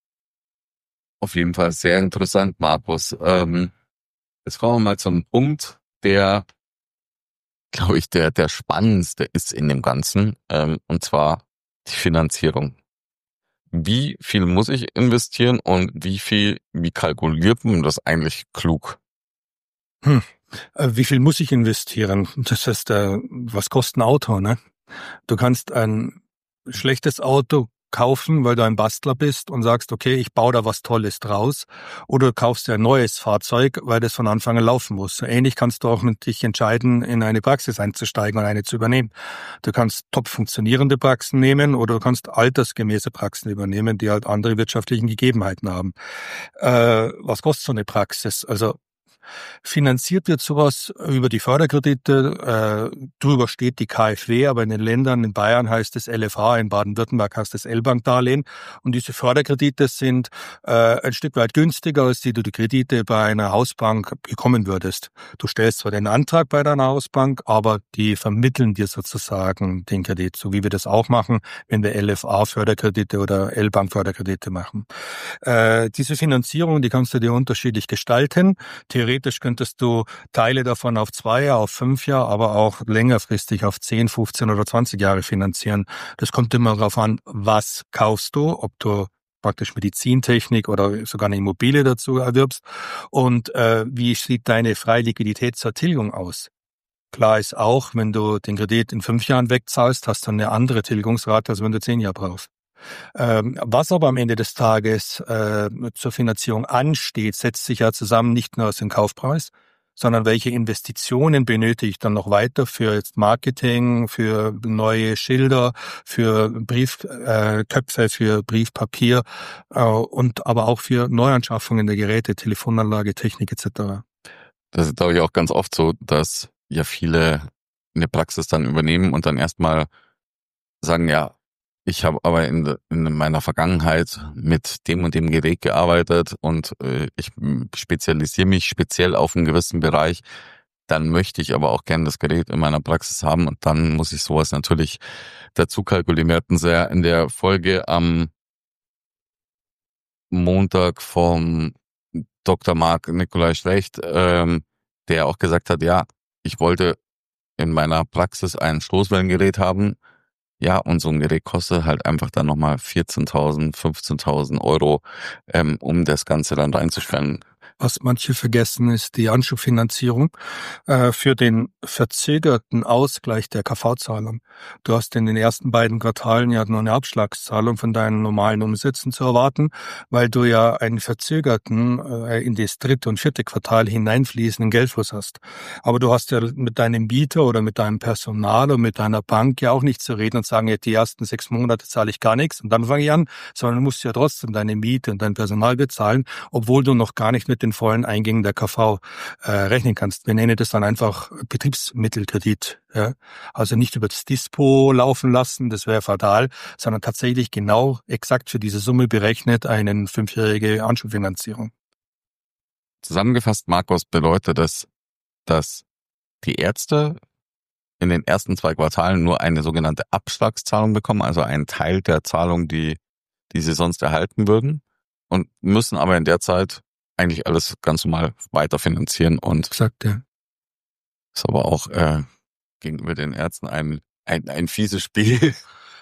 Auf jeden Fall sehr interessant, Markus. Jetzt kommen wir mal zum Punkt, der, glaube ich, der spannendste ist in dem Ganzen, und zwar die Finanzierung. Wie viel muss ich investieren und wie kalkuliert man das eigentlich klug? Wie viel muss ich investieren? Das heißt, was kostet ein Auto, ne? Du kannst ein schlechtes Auto kaufen, weil du ein Bastler bist und sagst, okay, ich baue da was Tolles draus. Oder du kaufst dir ein neues Fahrzeug, weil das von Anfang an laufen muss. So ähnlich kannst du auch mit dich entscheiden, in eine Praxis einzusteigen und eine zu übernehmen. Du kannst top funktionierende Praxen nehmen oder du kannst altersgemäße Praxen übernehmen, die halt andere wirtschaftlichen Gegebenheiten haben. Was kostet so eine Praxis? Also finanziert wird sowas über die Förderkredite, drüber steht die KfW, aber in den Ländern, in Bayern heißt es LFH, in Baden-Württemberg heißt es L-Bank-Darlehen. Und diese Förderkredite sind ein Stück weit günstiger, als die du die Kredite bei einer Hausbank bekommen würdest. Du stellst zwar den Antrag bei deiner Hausbank, aber die vermitteln dir sozusagen den Kredit, so wie wir das auch machen, wenn wir LFA-Förderkredite oder L-Bank-Förderkredite machen. Diese Finanzierung, die kannst du dir unterschiedlich gestalten. Theoretisch könntest du Teile davon auf 2 Jahre, auf 5 Jahre, aber auch längerfristig auf 10, 15 oder 20 Jahre finanzieren. Das kommt immer darauf an, was kaufst du, ob du praktisch Medizintechnik oder sogar eine Immobilie dazu erwirbst und wie sieht deine freie Liquidität zur Tilgung aus. Klar ist auch, wenn du den Kredit in 5 Jahren wegzahlst, hast du eine andere Tilgungsrate, als wenn du 10 Jahre brauchst. Was aber am Ende des Tages zur Finanzierung ansteht, setzt sich ja zusammen nicht nur aus dem Kaufpreis, sondern welche Investitionen benötige ich dann noch weiter für jetzt Marketing, für neue Schilder, für Briefköpfe, für Briefpapier und aber auch für Neuanschaffungen der Geräte, Telefonanlage, Technik etc. Das ist, glaube ich, auch ganz oft so, dass ja viele eine Praxis dann übernehmen und dann erstmal sagen, ja, ich habe aber in meiner Vergangenheit mit dem und dem Gerät gearbeitet und ich spezialisiere mich speziell auf einen gewissen Bereich. Dann möchte ich aber auch gerne das Gerät in meiner Praxis haben und dann muss ich sowas natürlich dazu kalkulieren. Wir hatten es ja in der Folge am Montag vom Dr. Marc Nikolai Schlecht, der auch gesagt hat, ja, ich wollte in meiner Praxis ein Stoßwellengerät haben. Ja, und so ein Gerät kostet halt einfach dann nochmal 14.000, 15.000 Euro, um das Ganze dann reinzustellen. Was manche vergessen, ist die Anschubfinanzierung für den verzögerten Ausgleich der KV-Zahlung. Du hast in den ersten beiden Quartalen ja nur eine Abschlagszahlung von deinen normalen Umsätzen zu erwarten, weil du ja einen verzögerten in das 3. und 4. Quartal hineinfließenden Geldfluss hast. Aber du hast ja mit deinem Mieter oder mit deinem Personal und mit deiner Bank ja auch nicht zu reden und sagen, ja, die ersten 6 Monate zahle ich gar nichts und dann fange ich an, sondern du musst ja trotzdem deine Miete und dein Personal bezahlen, obwohl du noch gar nicht mit den vollen Eingängen der KV rechnen kannst. Wir nennen das dann einfach Betriebsmittelkredit. Ja? Also nicht über das Dispo laufen lassen, das wäre fatal, sondern tatsächlich genau exakt für diese Summe berechnet eine 5-jährige Anschubfinanzierung. Zusammengefasst, Markus, bedeutet das, dass die Ärzte in den ersten 2 Quartalen nur eine sogenannte Abschlagszahlung bekommen, also einen Teil der Zahlung, die sie sonst erhalten würden und müssen aber in der Zeit eigentlich alles ganz normal weiterfinanzieren und exakt, ja. Ist aber auch gegenüber den Ärzten ein fieses Spiel.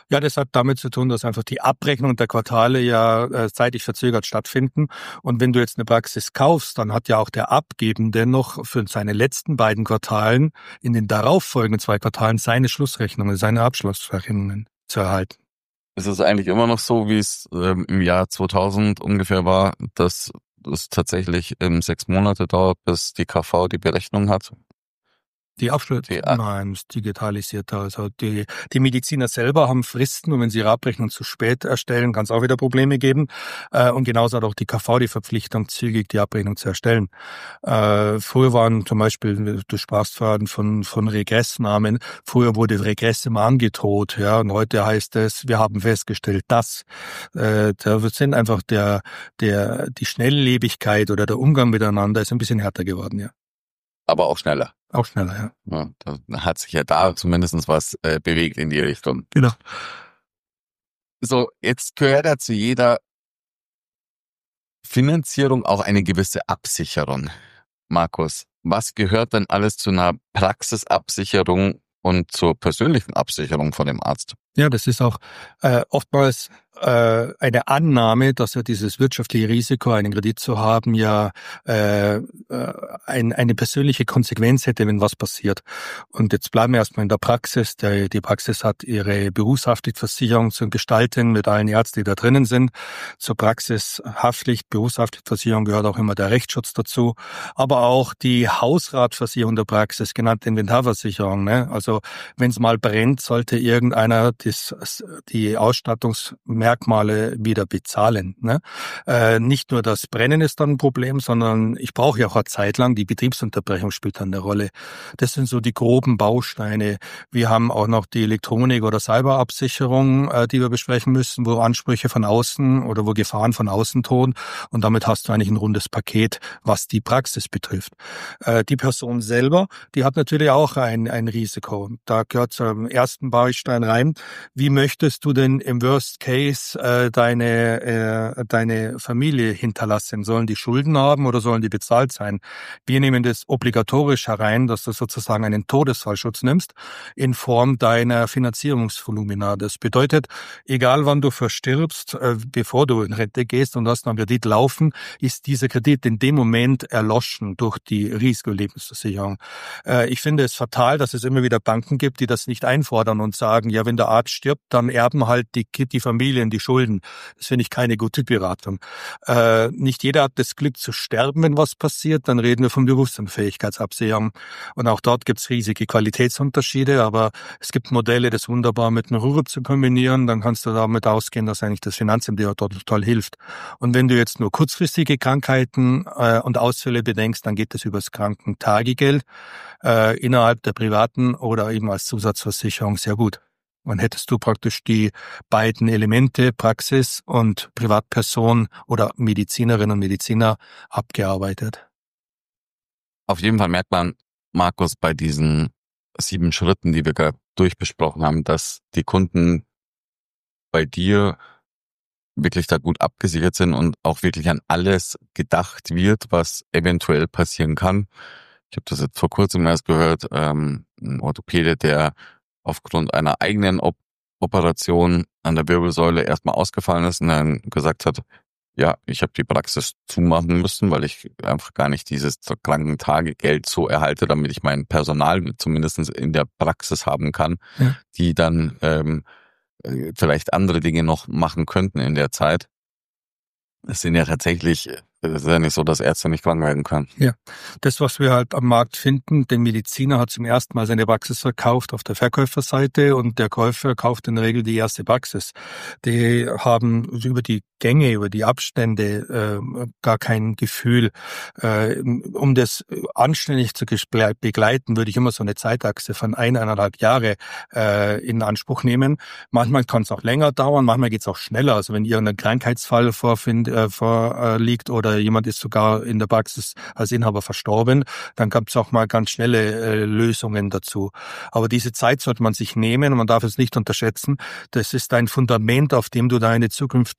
Ja, das hat damit zu tun, dass einfach die Abrechnung der Quartale ja zeitlich verzögert stattfinden. Und wenn du jetzt eine Praxis kaufst, dann hat ja auch der Abgebende noch für seine letzten beiden Quartalen in den darauffolgenden 2 Quartalen seine Schlussrechnungen, seine Abschlussrechnungen zu erhalten. Ist es eigentlich immer noch so, wie es im Jahr 2000 ungefähr war, dass es tatsächlich 6 Monate dauert, bis die KV die Berechnung hat? Die Abschlüsse? Nein, ist digitalisierter. Also die Mediziner selber haben Fristen und wenn sie ihre Abrechnung zu spät erstellen, kann es auch wieder Probleme geben. Und genauso hat auch die KV die Verpflichtung, zügig die Abrechnung zu erstellen. Früher waren zum Beispiel, du sprachst vorhin von Regressnamen, früher wurde Regress immer angedroht, ja, und heute heißt es, wir haben festgestellt, dass da sind einfach die Schnelllebigkeit oder der Umgang miteinander ist ein bisschen härter geworden, ja. Aber auch schneller. Auch schneller, ja. Ja, da hat sich ja da zumindest was bewegt in die Richtung. Genau. So, jetzt gehört ja zu jeder Finanzierung auch eine gewisse Absicherung. Markus, was gehört denn alles zu einer Praxisabsicherung und zur persönlichen Absicherung von dem Arzt? Ja, das ist auch oftmals eine Annahme, dass ja dieses wirtschaftliche Risiko, einen Kredit zu haben, ja eine persönliche Konsequenz hätte, wenn was passiert. Und jetzt bleiben wir erstmal in der Praxis. Die Praxis hat ihre Berufshaftpflichtversicherung zu gestalten mit allen Ärzten, die da drinnen sind. Zur Praxishaftpflicht, Berufshaftpflichtversicherung gehört auch immer der Rechtsschutz dazu, aber auch die Hausratversicherung der Praxis, genannte Inventarversicherung. Ne? Also wenn es mal brennt, sollte irgendeiner die Ausstattungsmerkmale wieder bezahlen. Ne? Nicht nur das Brennen ist dann ein Problem, sondern ich brauche ja auch eine Zeit lang, die Betriebsunterbrechung spielt dann eine Rolle. Das sind so die groben Bausteine. Wir haben auch noch die Elektronik- oder Cyberabsicherung, die wir besprechen müssen, wo Ansprüche von außen oder wo Gefahren von außen drohen. Und damit hast du eigentlich ein rundes Paket, was die Praxis betrifft. Die Person selber, die hat natürlich auch ein Risiko. Da gehört zum ersten Baustein rein. Wie möchtest du denn im Worst Case deine Familie hinterlassen? Sollen die Schulden haben oder sollen die bezahlt sein? Wir nehmen das obligatorisch herein, dass du sozusagen einen Todesfallschutz nimmst in Form deiner Finanzierungsvolumina. Das bedeutet, egal wann du verstirbst, bevor du in Rente gehst und hast noch einen Kredit laufen, ist dieser Kredit in dem Moment erloschen durch die Risikolebensversicherung. Ich finde es fatal, dass es immer wieder Banken gibt, die das nicht einfordern und sagen, ja, wenn der Arzt stirbt, dann erben halt die Familien die Schulden. Das finde ich keine gute Beratung. Nicht jeder hat das Glück zu sterben, wenn was passiert. Dann reden wir von Berufsunfähigkeitsabsicherung. Und auch dort gibt es riesige Qualitätsunterschiede, aber es gibt Modelle, das wunderbar mit einem RUR zu kombinieren. Dann kannst du damit ausgehen, dass eigentlich das Finanzamt dir dort total hilft. Und wenn du jetzt nur kurzfristige Krankheiten und Ausfälle bedenkst, dann geht es über das Krankentagegeld innerhalb der privaten oder eben als Zusatzversicherung sehr gut. Dann hättest du praktisch die beiden Elemente, Praxis und Privatperson oder Medizinerinnen und Mediziner, abgearbeitet. Auf jeden Fall merkt man, Markus, bei diesen 7 Schritten, die wir gerade durchbesprochen haben, dass die Kunden bei dir wirklich da gut abgesichert sind und auch wirklich an alles gedacht wird, was eventuell passieren kann. Ich habe das jetzt vor kurzem erst gehört, ein Orthopäde, der aufgrund einer eigenen Operation an der Wirbelsäule erstmal ausgefallen ist und dann gesagt hat, ja, ich habe die Praxis zumachen müssen, weil ich einfach gar nicht dieses Krankentagegeld so erhalte, damit ich mein Personal zumindest in der Praxis haben kann, ja, die dann vielleicht andere Dinge noch machen könnten in der Zeit. Es sind ja tatsächlich, es ist ja nicht so, dass Ärzte nicht krank werden können. Ja, das, was wir halt am Markt finden, der Mediziner hat zum ersten Mal seine Praxis verkauft auf der Verkäuferseite und der Käufer kauft in der Regel die erste Praxis. Die haben über die Gänge, über die Abstände gar kein Gefühl. Um das anständig zu begleiten, würde ich immer so eine Zeitachse von 1,5 Jahre in Anspruch nehmen. Manchmal kann es auch länger dauern, manchmal geht es auch schneller. Also wenn irgendein Krankheitsfall vorliegt oder jemand ist sogar in der Praxis als Inhaber verstorben, dann gab es auch mal ganz schnelle Lösungen dazu. Aber diese Zeit sollte man sich nehmen und man darf es nicht unterschätzen. Das ist ein Fundament, auf dem du deine Zukunft aufbaust.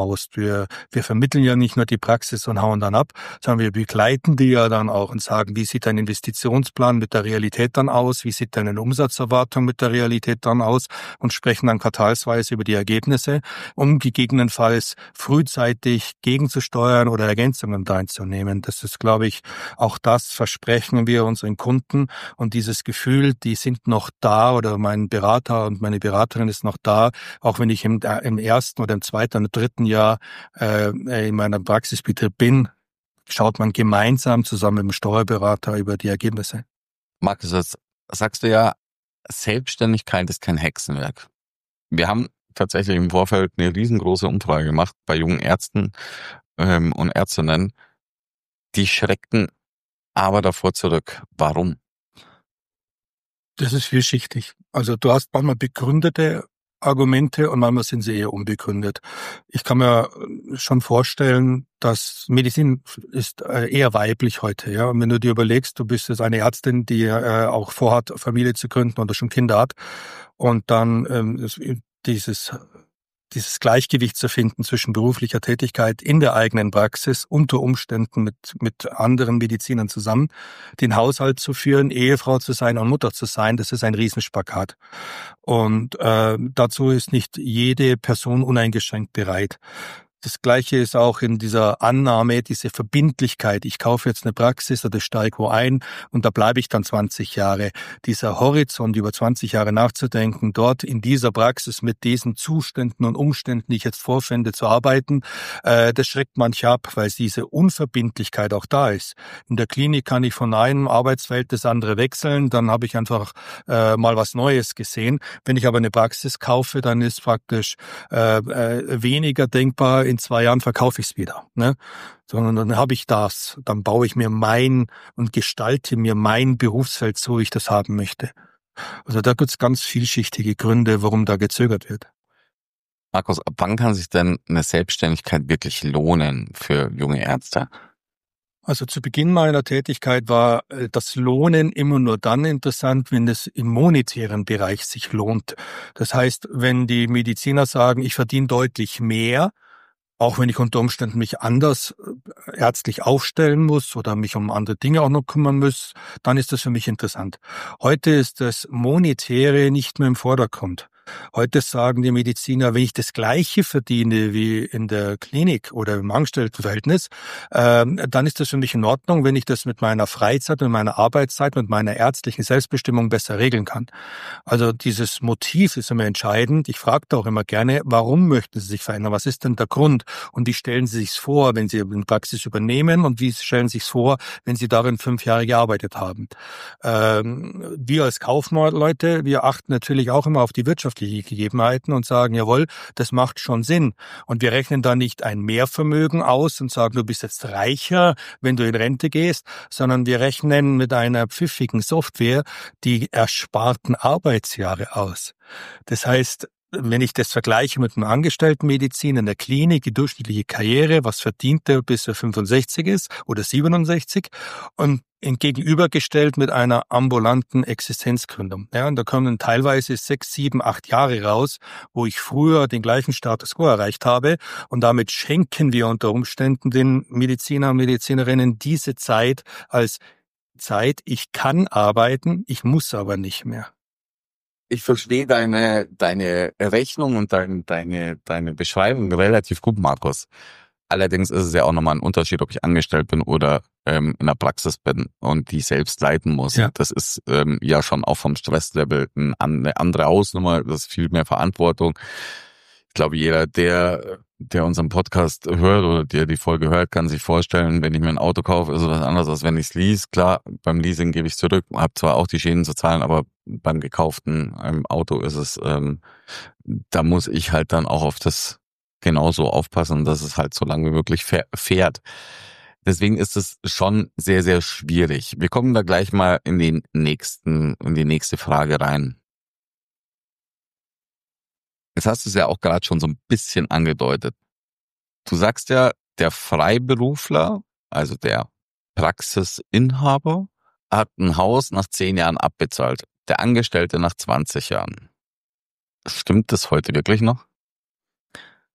aus. Wir vermitteln ja nicht nur die Praxis und hauen dann ab, sondern wir begleiten die ja dann auch und sagen, wie sieht dein Investitionsplan mit der Realität dann aus, wie sieht deine Umsatzerwartung mit der Realität dann aus und sprechen dann quartalsweise über die Ergebnisse, um gegebenenfalls frühzeitig gegenzusteuern oder Ergänzungen einzunehmen. Das ist, glaube ich, auch das versprechen wir unseren Kunden und dieses Gefühl, die sind noch da oder mein Berater und meine Beraterin ist noch da, auch wenn ich im ersten oder im zweiten oder dritten Jahr in meiner Praxisbetrieb bin, schaut man gemeinsam zusammen mit dem Steuerberater über die Ergebnisse. Markus, jetzt sagst du ja, Selbstständigkeit ist kein Hexenwerk. Wir haben tatsächlich im Vorfeld eine riesengroße Umfrage gemacht bei jungen Ärzten und Ärztinnen. Die schreckten aber davor zurück. Warum? Das ist vielschichtig. Also du hast manchmal begründete Argumente und manchmal sind sie eher unbegründet. Ich kann mir schon vorstellen, dass Medizin ist eher weiblich heute. Ja, und wenn du dir überlegst, du bist jetzt eine Ärztin, die auch vorhat, Familie zu gründen oder schon Kinder hat und dann dieses Gleichgewicht zu finden zwischen beruflicher Tätigkeit in der eigenen Praxis, unter Umständen mit anderen Medizinern zusammen, den Haushalt zu führen, Ehefrau zu sein und Mutter zu sein, das ist ein Riesenspagat. Und dazu ist nicht jede Person uneingeschränkt bereit. Das Gleiche ist auch in dieser Annahme, diese Verbindlichkeit. Ich kaufe jetzt eine Praxis oder steige wo ein und da bleibe ich dann 20 Jahre. Dieser Horizont, über 20 Jahre nachzudenken, dort in dieser Praxis mit diesen Zuständen und Umständen, die ich jetzt vorfände, zu arbeiten, das schreckt manche ab, weil diese Unverbindlichkeit auch da ist. In der Klinik kann ich von einem Arbeitsfeld das andere wechseln, dann habe ich einfach mal was Neues gesehen. Wenn ich aber eine Praxis kaufe, dann ist praktisch weniger denkbar, in 2 Jahren verkaufe ich es wieder, ne? Sondern dann habe ich das, dann baue ich mir und gestalte mir mein Berufsfeld so, wie ich das haben möchte. Also da gibt es ganz vielschichtige Gründe, warum da gezögert wird. Markus, ab wann kann sich denn eine Selbstständigkeit wirklich lohnen für junge Ärzte? Also zu Beginn meiner Tätigkeit war das Lohnen immer nur dann interessant, wenn es im monetären Bereich sich lohnt. Das heißt, wenn die Mediziner sagen, ich verdiene deutlich mehr, auch wenn ich unter Umständen mich anders ärztlich aufstellen muss oder mich um andere Dinge auch noch kümmern muss, dann ist das für mich interessant. Heute ist das Monetäre nicht mehr im Vordergrund. Heute sagen die Mediziner, wenn ich das Gleiche verdiene wie in der Klinik oder im Angestelltenverhältnis, dann ist das für mich in Ordnung, wenn ich das mit meiner Freizeit, mit meiner Arbeitszeit, mit meiner ärztlichen Selbstbestimmung besser regeln kann. Also dieses Motiv ist immer entscheidend. Ich frage da auch immer gerne, warum möchten Sie sich verändern? Was ist denn der Grund? Und wie stellen Sie sich's vor, wenn Sie eine Praxis übernehmen? Und wie stellen Sie sich's vor, wenn Sie darin 5 Jahre gearbeitet haben? Wir als Kaufleute, wir achten natürlich auch immer auf die wirtschaftliche Gegebenheiten und sagen, jawohl, das macht schon Sinn. Und wir rechnen da nicht ein Mehrvermögen aus und sagen, du bist jetzt reicher, wenn du in Rente gehst, sondern wir rechnen mit einer pfiffigen Software die ersparten Arbeitsjahre aus. Das heißt, wenn ich das vergleiche mit einem Angestelltenmedizin in der Klinik, die durchschnittliche Karriere, was verdient er, bis er 65 ist oder 67 und gegenübergestellt mit einer ambulanten Existenzgründung. Ja, und da kommen teilweise 6, 7, 8 Jahre raus, wo ich früher den gleichen Status quo erreicht habe und damit schenken wir unter Umständen den Medizinern und Medizinerinnen diese Zeit als Zeit, ich kann arbeiten, ich muss aber nicht mehr. Ich verstehe deine Rechnung und deine Beschreibung relativ gut, Markus. Allerdings ist es ja auch nochmal ein Unterschied, ob ich angestellt bin oder in der Praxis bin und die selbst leiten muss. Ja. Das ist ja schon auch vom Stresslevel eine andere Hausnummer, das ist viel mehr Verantwortung. Ich glaube, jeder, der unseren Podcast hört oder der die Folge hört, kann sich vorstellen, wenn ich mir ein Auto kaufe, ist es was anderes, als wenn ich es lease. Klar, beim Leasing gebe ich zurück, habe zwar auch die Schäden zu zahlen, aber beim gekauften Auto ist es, da muss ich halt dann auch auf das genauso aufpassen, dass es halt so lange wie möglich fährt. Deswegen ist es schon sehr, sehr schwierig. Wir kommen da gleich mal in die nächste Frage rein. Jetzt hast du es ja auch gerade schon so ein bisschen angedeutet. Du sagst ja, der Freiberufler, also der Praxisinhaber, hat ein Haus nach 10 Jahren abbezahlt. Der Angestellte nach 20 Jahren. Stimmt das heute wirklich noch?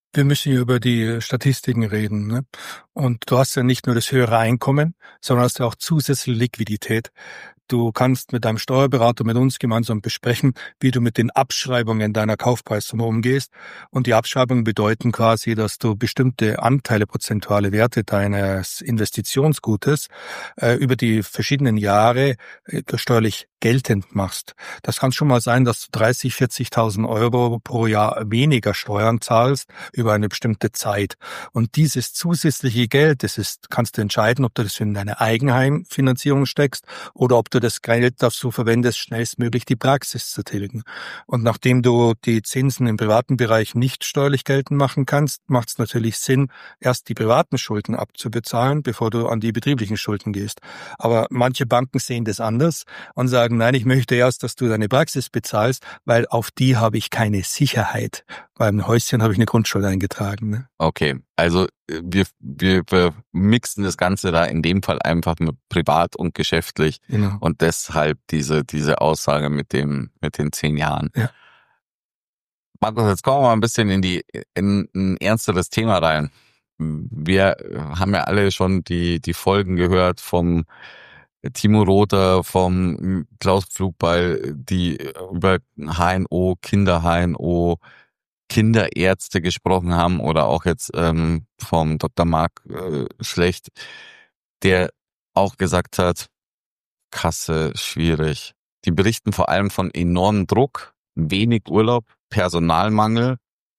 Wir müssen hier über die Statistiken reden, ne? Und du hast ja nicht nur das höhere Einkommen, sondern hast ja auch zusätzliche Liquidität. Du kannst mit deinem Steuerberater, mit uns gemeinsam besprechen, wie du mit den Abschreibungen deiner Kaufpreissumme umgehst. Und die Abschreibungen bedeuten quasi, dass du bestimmte Anteile, prozentuale Werte deines Investitionsgutes über die verschiedenen Jahre steuerlich geltend machst. Das kann schon mal sein, dass du 30.000, 40.000 Euro pro Jahr weniger Steuern zahlst über eine bestimmte Zeit. Und dieses zusätzliche Geld, kannst du entscheiden, ob du das in deine Eigenheimfinanzierung steckst oder ob du das Geld dazu verwendest, schnellstmöglich die Praxis zu tilgen. Und nachdem du die Zinsen im privaten Bereich nicht steuerlich geltend machen kannst, macht es natürlich Sinn, erst die privaten Schulden abzubezahlen, bevor du an die betrieblichen Schulden gehst. Aber manche Banken sehen das anders und sagen, nein, ich möchte erst, dass du deine Praxis bezahlst, weil auf die habe ich keine Sicherheit. Beim Häuschen habe ich eine Grundschuld eingetragen. Ne? Okay, also wir mixen das Ganze da in dem Fall einfach mit privat und geschäftlich. Genau. Und deshalb diese Aussage mit den 10 Jahren. Ja. Markus, jetzt kommen wir mal ein bisschen in ein ernsteres Thema rein. Wir haben ja alle schon die Folgen gehört vom Timo Rother, vom Klaus Pflugball, die über HNO, Kinder-HNO, Kinderärzte gesprochen haben oder auch jetzt vom Dr. Marc Schlecht, der auch gesagt hat, Kasse schwierig. Die berichten vor allem von enormem Druck, wenig Urlaub, Personalmangel.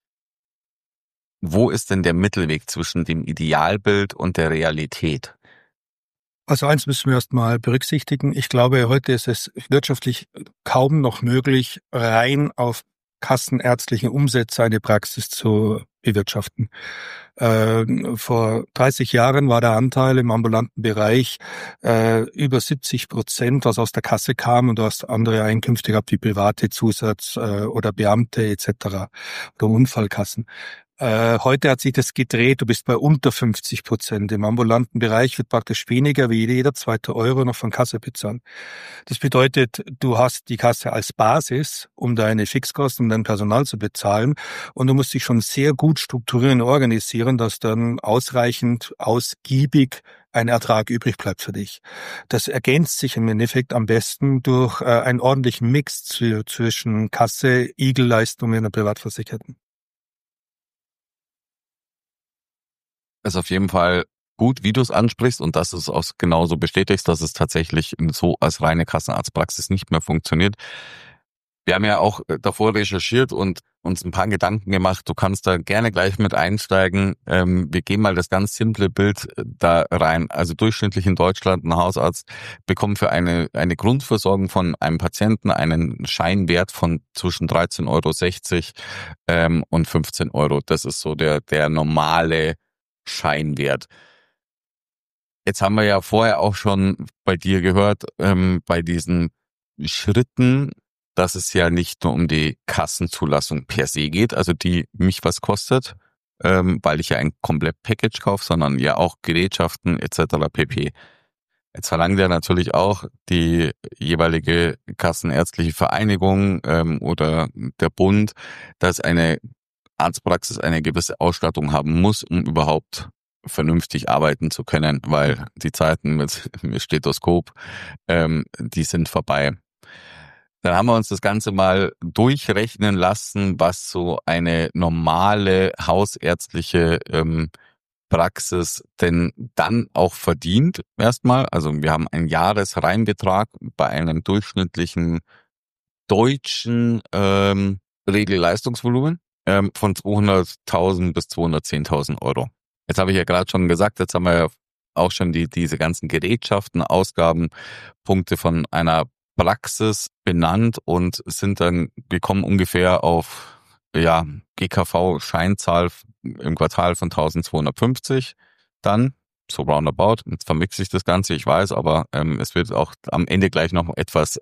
Wo ist denn der Mittelweg zwischen dem Idealbild und der Realität? Also eins müssen wir erst mal berücksichtigen. Ich glaube, heute ist es wirtschaftlich kaum noch möglich, rein auf kassenärztliche Umsätze eine Praxis zu bewirtschaften. Vor 30 Jahren war der Anteil im ambulanten Bereich über 70%, was aus der Kasse kam, und du hast andere Einkünfte gehabt wie private Zusatz oder Beamte etc. oder Unfallkassen. Heute hat sich das gedreht, du bist bei unter 50%. Im ambulanten Bereich wird praktisch weniger wie jeder zweite Euro noch von Kasse bezahlt. Das bedeutet, du hast die Kasse als Basis, um deine Fixkosten, um dein Personal zu bezahlen, und du musst dich schon sehr gut strukturieren und organisieren, dass dann ausreichend, ausgiebig ein Ertrag übrig bleibt für dich. Das ergänzt sich im Endeffekt am besten durch einen ordentlichen Mix zwischen Kasse, Igelleistungen und Privatversicherten. Ist auf jeden Fall gut, wie du es ansprichst und dass du es auch genauso bestätigst, dass es tatsächlich so als reine Kassenarztpraxis nicht mehr funktioniert. Wir haben ja auch davor recherchiert und uns ein paar Gedanken gemacht. Du kannst da gerne gleich mit einsteigen. Wir gehen mal das ganz simple Bild da rein. Also durchschnittlich in Deutschland ein Hausarzt bekommt für eine Grundversorgung von einem Patienten einen Scheinwert von zwischen 13,60 € und 15 €. Das ist so der normale Scheinwert. Jetzt haben wir ja vorher auch schon bei dir gehört, bei diesen Schritten, dass es ja nicht nur um die Kassenzulassung per se geht, also die mich was kostet, weil ich ja ein Komplett-Package kaufe, sondern ja auch Gerätschaften etc. pp. Jetzt verlangt ja natürlich auch die jeweilige Kassenärztliche Vereinigung oder der Bund, dass eine Arztpraxis eine gewisse Ausstattung haben muss, um überhaupt vernünftig arbeiten zu können, weil die Zeiten mit Stethoskop, die sind vorbei. Dann haben wir uns das Ganze mal durchrechnen lassen, was so eine normale hausärztliche Praxis denn dann auch verdient erstmal. Also wir haben einen Jahresreinbetrag bei einem durchschnittlichen deutschen Regelleistungsvolumen von 200.000 bis 210.000 €. Jetzt habe ich ja gerade schon gesagt, jetzt haben wir ja auch schon diese ganzen Gerätschaften, Ausgabenpunkte von einer Praxis benannt und wir kommen ungefähr auf GKV-Scheinzahl im Quartal von 1.250 dann, so roundabout. Jetzt vermixe ich das Ganze, ich weiß, aber es wird auch am Ende gleich noch etwas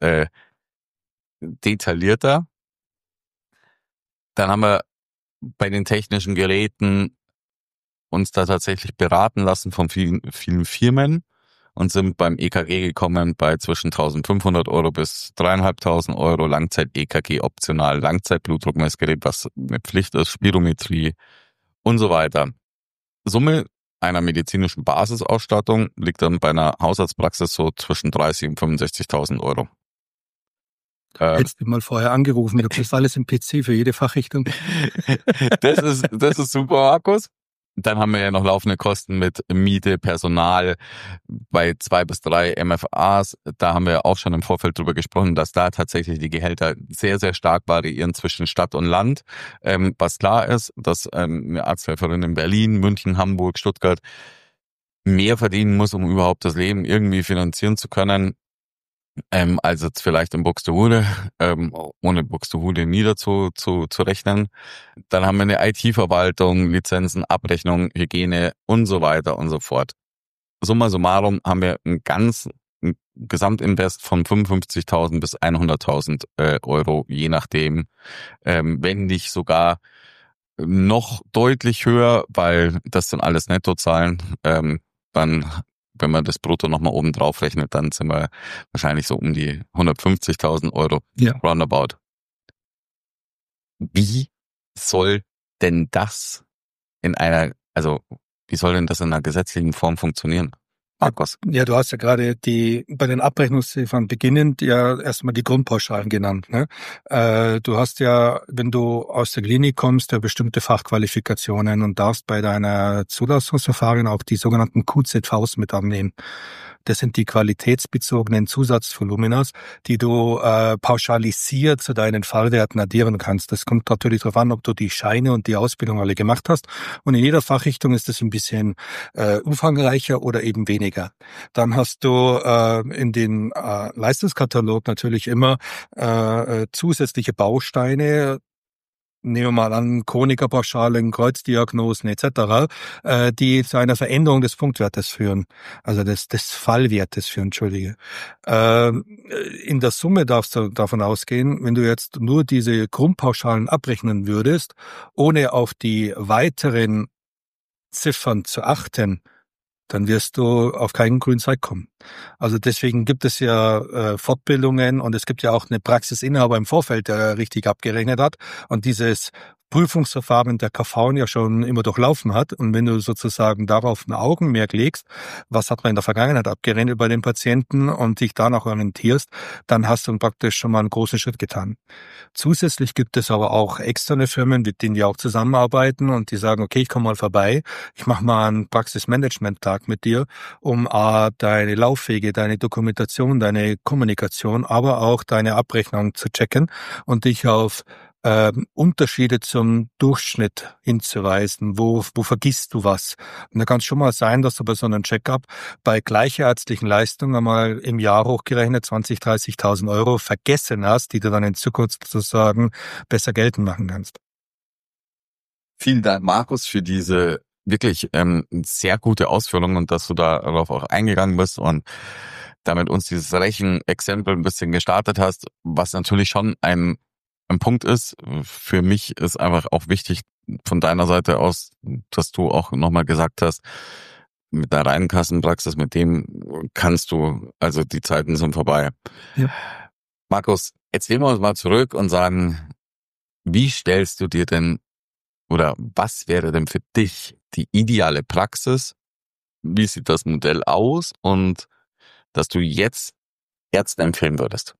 detaillierter. Dann haben wir bei den technischen Geräten uns da tatsächlich beraten lassen von vielen Firmen und sind beim EKG gekommen bei zwischen 1.500 € bis 3.500 € Langzeit-EKG optional, Langzeitblutdruckmessgerät, was eine Pflicht ist, Spirometrie und so weiter. Summe einer medizinischen Basisausstattung liegt dann bei einer Hausarztpraxis so zwischen 30.000 und 65.000 Euro. Hättest du mal vorher angerufen, du kriegst alles im PC für jede Fachrichtung. Das ist super, Markus. Dann haben wir ja noch laufende Kosten mit Miete, Personal bei 2 bis 3 MFAs. Da haben wir auch schon im Vorfeld drüber gesprochen, dass da tatsächlich die Gehälter sehr, sehr stark variieren zwischen Stadt und Land. Was klar ist, dass eine Arzthelferin in Berlin, München, Hamburg, Stuttgart mehr verdienen muss, um überhaupt das Leben irgendwie finanzieren zu können, als jetzt vielleicht in Buxtehude, ohne Buxtehude zu rechnen. Dann haben wir eine IT-Verwaltung, Lizenzen, Abrechnung, Hygiene und so weiter und so fort. Summa summarum haben wir ein Gesamtinvest von 55.000 bis 100.000 Euro, je nachdem, wenn nicht sogar noch deutlich höher, weil das sind alles Nettozahlen, dann, wenn man das Brutto nochmal oben drauf rechnet, dann sind wir wahrscheinlich so um die 150.000 Euro roundabout. Wie soll denn das wie soll denn das in einer gesetzlichen Form funktionieren? Markus? Ja, du hast ja gerade bei den Abrechnungsziffern beginnend ja erstmal die Grundpauschalen genannt. Ne? Du hast ja, wenn du aus der Klinik kommst, ja bestimmte Fachqualifikationen und darfst bei deiner Zulassungsverfahren auch die sogenannten QZVs mit annehmen. Das sind die qualitätsbezogenen Zusatzvoluminas, die du pauschalisiert zu deinen Fallwerten addieren kannst. Das kommt natürlich darauf an, ob du die Scheine und die Ausbildung alle gemacht hast. Und in jeder Fachrichtung ist das ein bisschen umfangreicher oder eben weniger. Dann hast du in den Leistungskatalog natürlich immer zusätzliche Bausteine. Nehmen wir mal an, Chronikerpauschalen, Kreuzdiagnosen etc., die zu einer Veränderung des Punktwertes führen, also des Fallwertes führen, Entschuldige. In der Summe darfst du davon ausgehen, wenn du jetzt nur diese Grundpauschalen abrechnen würdest, ohne auf die weiteren Ziffern zu achten, dann wirst du auf keinen grünen Zweig kommen. Also deswegen gibt es ja Fortbildungen und es gibt ja auch eine Praxisinhaber im Vorfeld, der richtig abgerechnet hat und dieses Prüfungsverfahren der KV ja schon immer durchlaufen hat. Und wenn du sozusagen darauf ein Augenmerk legst, was hat man in der Vergangenheit abgerechnet bei den Patienten und dich danach orientierst, dann hast du praktisch schon mal einen großen Schritt getan. Zusätzlich gibt es aber auch externe Firmen, mit denen wir auch zusammenarbeiten und die sagen, okay, ich komme mal vorbei, ich mache mal einen Praxismanagement-Tag mit dir, um deine Laufwege, deine Dokumentation, deine Kommunikation, aber auch deine Abrechnung zu checken und dich auf Unterschiede zum Durchschnitt hinzuweisen. Wo vergisst du was? Und da kann es schon mal sein, dass du bei so einem Check-up bei gleicher ärztlichen Leistung einmal im Jahr hochgerechnet 20.000, 30.000 Euro vergessen hast, die du dann in Zukunft sozusagen besser geltend machen kannst. Vielen Dank, Markus, für diese wirklich sehr gute Ausführung und dass du darauf auch eingegangen bist und damit uns dieses Rechenexempel ein bisschen gestartet hast, was natürlich schon ein Punkt ist. Für mich ist einfach auch wichtig von deiner Seite aus, dass du auch nochmal gesagt hast, mit der reinen Kassenpraxis, mit dem kannst du, also die Zeiten sind vorbei. Ja. Markus, jetzt lehnen wir uns mal zurück und sagen, wie stellst du dir denn oder was wäre denn für dich die ideale Praxis? Wie sieht das Modell aus und dass du jetzt Ärzten empfehlen würdest?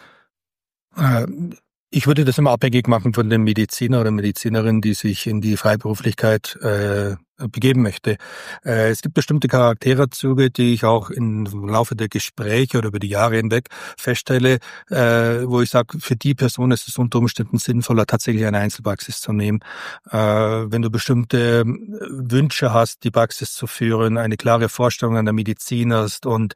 Ich würde das immer abhängig machen von dem Mediziner oder Medizinerin, die sich in die Freiberuflichkeit begeben möchte. Es gibt bestimmte Charakterzüge, die ich auch im Laufe der Gespräche oder über die Jahre hinweg feststelle, wo ich sage, für die Person ist es unter Umständen sinnvoller, tatsächlich eine Einzelpraxis zu nehmen. Wenn du bestimmte Wünsche hast, die Praxis zu führen, eine klare Vorstellung an der Medizin hast und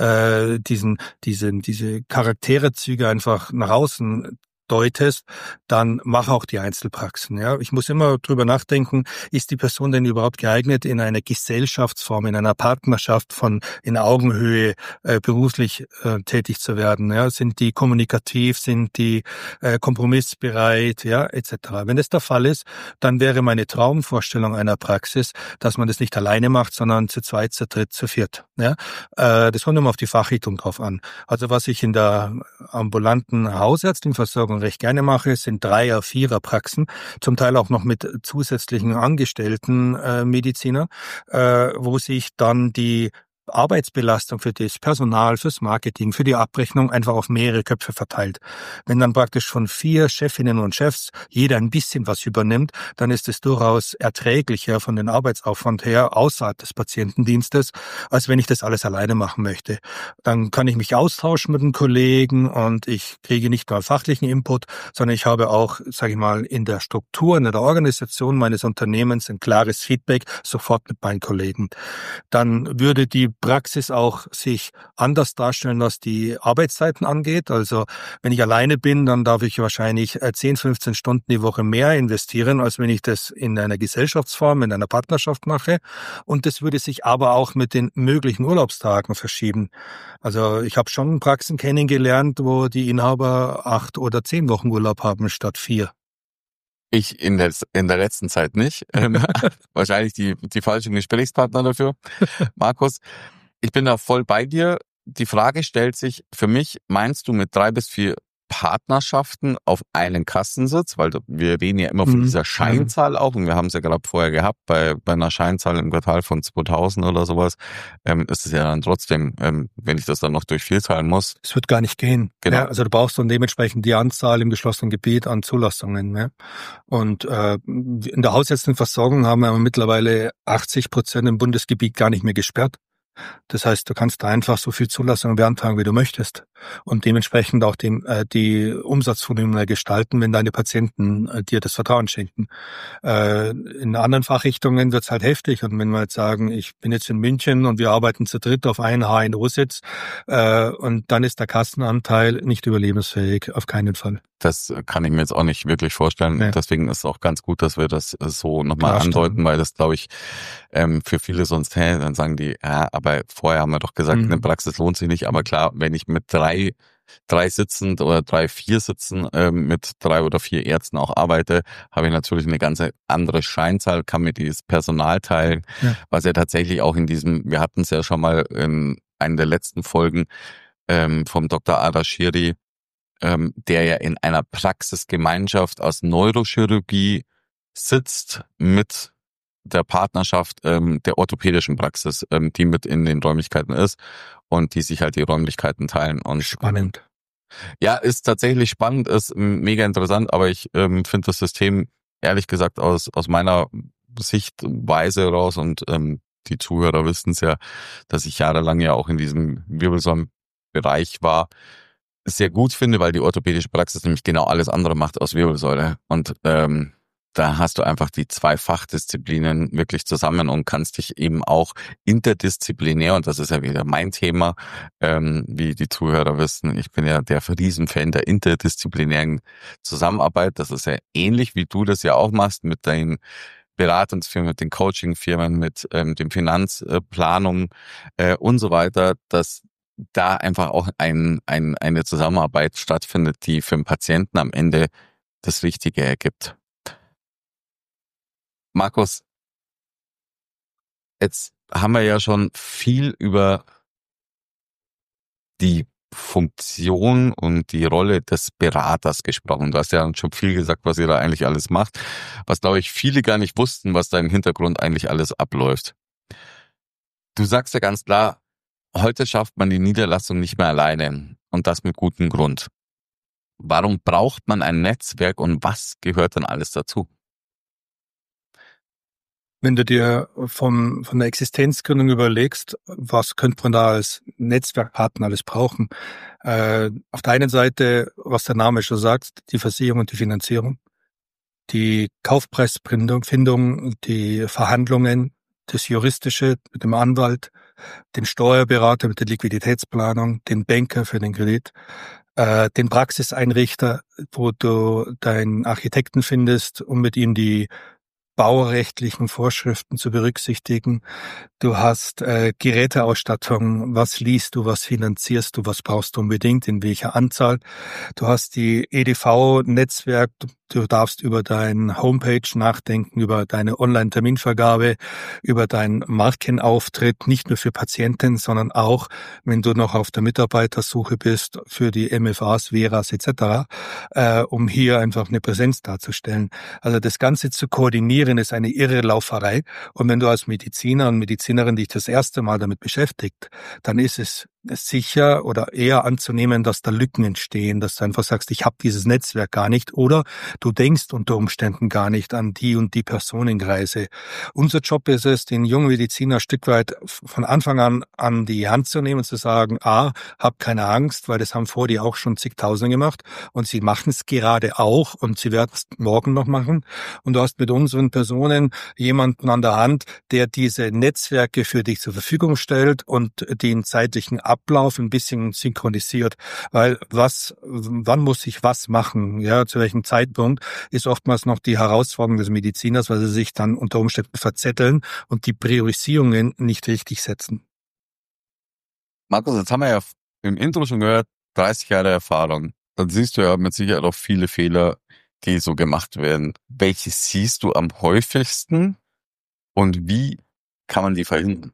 diese Charakterzüge einfach nach außen deutest, dann mach auch die Einzelpraxen. Ja, ich muss immer drüber nachdenken, ist die Person denn überhaupt geeignet, in einer Gesellschaftsform, in einer Partnerschaft in Augenhöhe beruflich tätig zu werden? Ja, sind die kommunikativ, sind die kompromissbereit, ja, etc. Wenn das der Fall ist, dann wäre meine Traumvorstellung einer Praxis, dass man das nicht alleine macht, sondern zu zweit, zu dritt, zu viert. Ja, das kommt immer auf die Fachrichtung drauf an. Also was ich in der ambulanten Hausärztlichen Versorgung schon recht gerne mache, sind 3er-, 4er-Praxen, zum Teil auch noch mit zusätzlichen Angestellten Mediziner, wo sich dann die Arbeitsbelastung für das Personal, fürs Marketing, für die Abrechnung einfach auf mehrere Köpfe verteilt. Wenn dann praktisch von 4 Chefinnen und Chefs jeder ein bisschen was übernimmt, dann ist es durchaus erträglicher von den Arbeitsaufwand her außerhalb des Patientendienstes, als wenn ich das alles alleine machen möchte. Dann kann ich mich austauschen mit den Kollegen und ich kriege nicht nur fachlichen Input, sondern ich habe auch, sage ich mal, in der Struktur, in der Organisation meines Unternehmens ein klares Feedback sofort mit meinen Kollegen. Dann würde die Praxis auch sich anders darstellen, was die Arbeitszeiten angeht. Also wenn ich alleine bin, dann darf ich wahrscheinlich 10, 15 Stunden die Woche mehr investieren, als wenn ich das in einer Gesellschaftsform, in einer Partnerschaft mache. Und das würde sich aber auch mit den möglichen Urlaubstagen verschieben. Also ich habe schon Praxen kennengelernt, wo die Inhaber 8 oder 10 Wochen Urlaub haben statt 4. Ich in der letzten Zeit nicht. Wahrscheinlich die falschen Gesprächspartner dafür. Markus, ich bin da voll bei dir. Die Frage stellt sich für mich, meinst du mit 3 bis 4 Partnerschaften auf einen Kassensitz? Weil wir reden ja immer von dieser Scheinzahl auch und wir haben es ja gerade vorher gehabt, bei einer Scheinzahl im Quartal von 2000 oder sowas, ist es ja dann trotzdem, wenn ich das dann noch durch 4 teilen muss. Es wird gar nicht gehen. Genau. Ja, also du brauchst dann dementsprechend die Anzahl im geschlossenen Gebiet an Zulassungen. Ja. Und in der hausärztlichen Versorgung haben wir mittlerweile 80% im Bundesgebiet gar nicht mehr gesperrt. Das heißt, du kannst da einfach so viel Zulassung beantragen, wie du möchtest. Und dementsprechend auch die Umsatzvolumen gestalten, wenn deine Patienten dir das Vertrauen schenken. In anderen Fachrichtungen wird's halt heftig. Und wenn wir jetzt sagen, ich bin jetzt in München und wir arbeiten zu dritt auf einen HNO-Sitz, und dann ist der Kassenanteil nicht überlebensfähig, auf keinen Fall. Das kann ich mir jetzt auch nicht wirklich vorstellen. Nee. Deswegen ist es auch ganz gut, dass wir das so nochmal andeuten, weil das, glaube ich, für viele sonst, dann sagen die, ja, aber vorher haben wir doch gesagt, eine Praxis lohnt sich nicht. Aber klar, wenn ich mit 3 Sitzen oder 3, 4 Sitzen mit 3 oder 4 Ärzten auch arbeite, habe ich natürlich eine ganz andere Scheinzahl, kann mir dieses Personal teilen, was ja tatsächlich auch in diesem, wir hatten es ja schon mal in einer der letzten Folgen vom Dr. Arashiri, der ja in einer Praxisgemeinschaft aus Neurochirurgie sitzt mit der Partnerschaft der orthopädischen Praxis, die mit in den Räumlichkeiten ist und die sich halt die Räumlichkeiten teilen. Und spannend. Ja, ist tatsächlich spannend, ist mega interessant, aber ich finde das System, ehrlich gesagt, aus meiner Sichtweise raus und die Zuhörer wissen es ja, dass ich jahrelang ja auch in diesem Wirbelsäulenbereich war, sehr gut finde, weil die orthopädische Praxis nämlich genau alles andere macht aus Wirbelsäule. Und da hast du einfach die 2 Fachdisziplinen wirklich zusammen und kannst dich eben auch interdisziplinär, und das ist ja wieder mein Thema, wie die Zuhörer wissen, ich bin ja der Riesenfan der interdisziplinären Zusammenarbeit. Das ist ja ähnlich, wie du das ja auch machst mit deinen Beratungsfirmen, mit den Coachingfirmen, mit den Finanzplanungen und so weiter, dass da einfach auch eine Zusammenarbeit stattfindet, die für den Patienten am Ende das Richtige ergibt. Markus, jetzt haben wir ja schon viel über die Funktion und die Rolle des Beraters gesprochen. Du hast ja schon viel gesagt, was ihr da eigentlich alles macht, was, glaube ich, viele gar nicht wussten, was da im Hintergrund eigentlich alles abläuft. Du sagst ja ganz klar, heute schafft man die Niederlassung nicht mehr alleine und das mit gutem Grund. Warum braucht man ein Netzwerk und was gehört dann alles dazu? Wenn du dir von der Existenzgründung überlegst, was könnte man da als Netzwerkpartner alles brauchen? Auf der einen Seite, was der Name schon sagt, die Versicherung und die Finanzierung, die Kaufpreisfindung, die Verhandlungen, das Juristische mit dem Anwalt, den Steuerberater mit der Liquiditätsplanung, den Banker für den Kredit, den Praxiseinrichter, wo du deinen Architekten findest, um mit ihm die baurechtlichen Vorschriften zu berücksichtigen. Du hast Geräteausstattung, was liest du, was finanzierst du, was brauchst du unbedingt, in welcher Anzahl. Du hast die EDV-Netzwerk, Du darfst über deine Homepage nachdenken, über deine Online-Terminvergabe, über deinen Markenauftritt, nicht nur für Patienten, sondern auch, wenn du noch auf der Mitarbeitersuche bist, für die MFAs, Veras etc., um hier einfach eine Präsenz darzustellen. Also das Ganze zu koordinieren ist eine irre Lauferei. Und wenn du als Mediziner und Medizinerin dich das erste Mal damit beschäftigt, dann ist es sicher oder eher anzunehmen, dass da Lücken entstehen, dass du einfach sagst, ich habe dieses Netzwerk gar nicht, oder du denkst unter Umständen gar nicht an die und die Personenkreise. Unser Job ist es, den jungen Mediziner ein Stück weit von Anfang an die Hand zu nehmen und zu sagen, hab keine Angst, weil das haben vor dir auch schon zigtausende gemacht und sie machen es gerade auch und sie werden es morgen noch machen. Und du hast mit unseren Personen jemanden an der Hand, der diese Netzwerke für dich zur Verfügung stellt und den zeitlichen Ablauf ein bisschen synchronisiert, weil wann muss ich was machen, ja, zu welchem Zeitpunkt, ist oftmals noch die Herausforderung des Mediziners, weil sie sich dann unter Umständen verzetteln und die Priorisierungen nicht richtig setzen. Markus, jetzt haben wir ja im Intro schon gehört, 30 Jahre Erfahrung. Dann siehst du ja mit Sicherheit auch viele Fehler, die so gemacht werden. Welche siehst du am häufigsten und wie kann man die verhindern?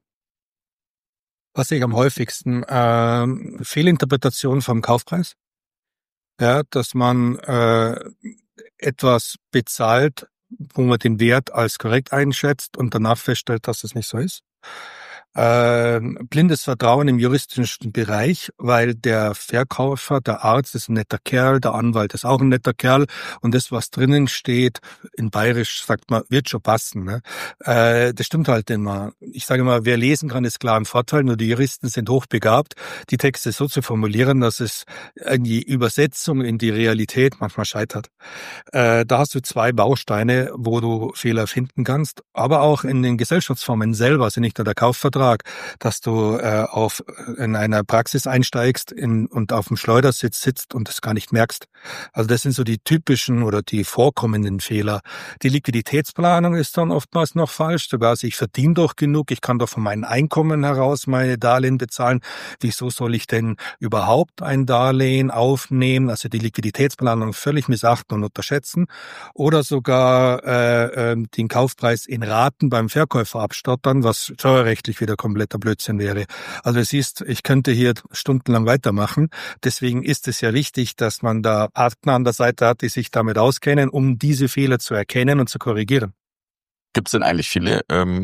Was sehe ich am häufigsten? Fehlinterpretation vom Kaufpreis. Ja, dass man etwas bezahlt, wo man den Wert als korrekt einschätzt und danach feststellt, dass es nicht so ist. Blindes Vertrauen im juristischen Bereich, weil der Verkäufer, der Arzt ist ein netter Kerl, der Anwalt ist auch ein netter Kerl und das, was drinnen steht, in Bayerisch sagt man, wird schon passen. Ne? Das stimmt halt immer. Ich sage immer, wer lesen kann, ist klar im Vorteil, nur die Juristen sind hochbegabt, die Texte so zu formulieren, dass es die Übersetzung in die Realität manchmal scheitert. Da hast du zwei Bausteine, wo du Fehler finden kannst, aber auch in den Gesellschaftsformen selber, also nicht nur der Kaufvertrag, dass du in einer Praxis einsteigst und auf dem Schleudersitz sitzt und es gar nicht merkst. Also das sind so die typischen oder die vorkommenden Fehler. Die Liquiditätsplanung ist dann oftmals noch falsch. Sogar also ich verdiene doch genug, ich kann doch von meinem Einkommen heraus meine Darlehen bezahlen. Wieso soll ich denn überhaupt ein Darlehen aufnehmen? Also die Liquiditätsplanung völlig missachten und unterschätzen. Oder sogar den Kaufpreis in Raten beim Verkäufer abstottern, was steuerrechtlich wieder kompletter Blödsinn wäre. Also es ist, ich könnte hier stundenlang weitermachen. Deswegen ist es ja wichtig, dass man da Partner an der Seite hat, die sich damit auskennen, um diese Fehler zu erkennen und zu korrigieren. Gibt es denn eigentlich viele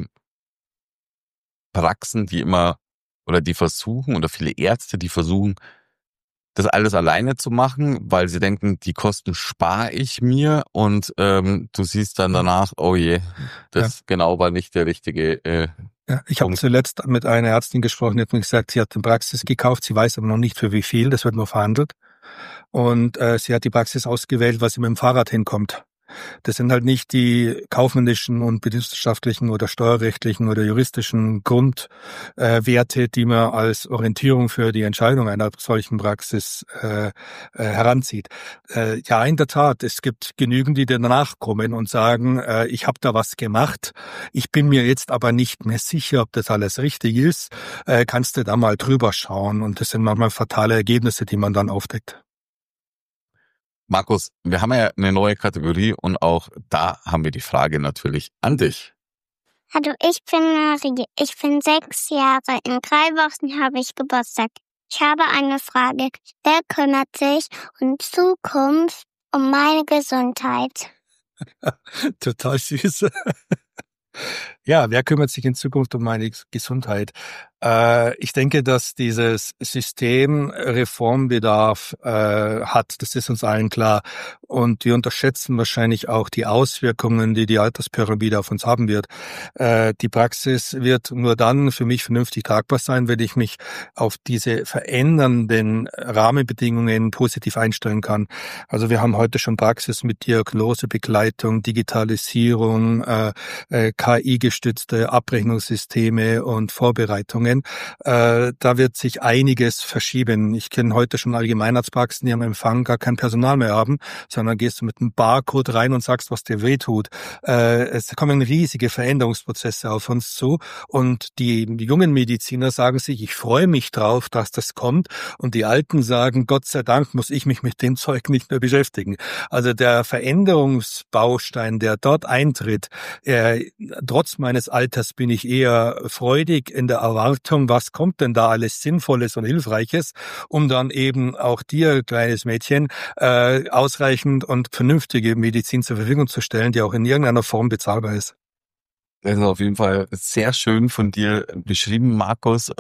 Praxen, die versuchen, oder viele Ärzte, die versuchen, das alles alleine zu machen, weil sie denken, die Kosten spare ich mir und du siehst dann danach, oh je, das genau war nicht der richtige ich habe zuletzt mit einer Ärztin gesprochen, die hat mir gesagt, sie hat eine Praxis gekauft, sie weiß aber noch nicht für wie viel, das wird nur verhandelt. Und sie hat die Praxis ausgewählt, weil sie mit dem Fahrrad hinkommt. Das sind halt nicht die kaufmännischen und betriebswirtschaftlichen oder steuerrechtlichen oder juristischen Grundwerte, die man als Orientierung für die Entscheidung einer solchen Praxis heranzieht. Ja, in der Tat, es gibt genügend, die danach kommen und sagen, ich habe da was gemacht, ich bin mir jetzt aber nicht mehr sicher, ob das alles richtig ist, kannst du da mal drüber schauen. Und das sind manchmal fatale Ergebnisse, die man dann aufdeckt. Markus, wir haben ja eine neue Kategorie und auch da haben wir die Frage natürlich an dich. Hallo, ich bin Marie. Ich bin 6 Jahre. In 3 Wochen habe ich Geburtstag. Ich habe eine Frage. Wer kümmert sich in Zukunft um meine Gesundheit? Total süß. Ja, wer kümmert sich in Zukunft um meine Gesundheit? Ich denke, dass dieses System Reformbedarf hat. Das ist uns allen klar. Und wir unterschätzen wahrscheinlich auch die Auswirkungen, die die Alterspyramide auf uns haben wird. Die Praxis wird nur dann für mich vernünftig tragbar sein, wenn ich mich auf diese verändernden Rahmenbedingungen positiv einstellen kann. Also wir haben heute schon Praxis mit Diagnosebegleitung, Digitalisierung, KI-gestützte Abrechnungssysteme und Vorbereitungen. Veränderungen. Da wird sich einiges verschieben. Ich kenne heute schon Allgemeinarztpraxen, die am Empfang gar kein Personal mehr haben, sondern gehst du mit einem Barcode rein und sagst, was dir wehtut. Es kommen riesige Veränderungsprozesse auf uns zu und die jungen Mediziner sagen sich, ich freue mich drauf, dass das kommt, und die Alten sagen, Gott sei Dank muss ich mich mit dem Zeug nicht mehr beschäftigen. Also der Veränderungsbaustein, der dort eintritt, trotz meines Alters bin ich eher freudig in der Erwartung, was kommt denn da alles Sinnvolles und Hilfreiches, um dann eben auch dir, kleines Mädchen, ausreichend und vernünftige Medizin zur Verfügung zu stellen, die auch in irgendeiner Form bezahlbar ist. Das ist auf jeden Fall sehr schön von dir beschrieben, Markus.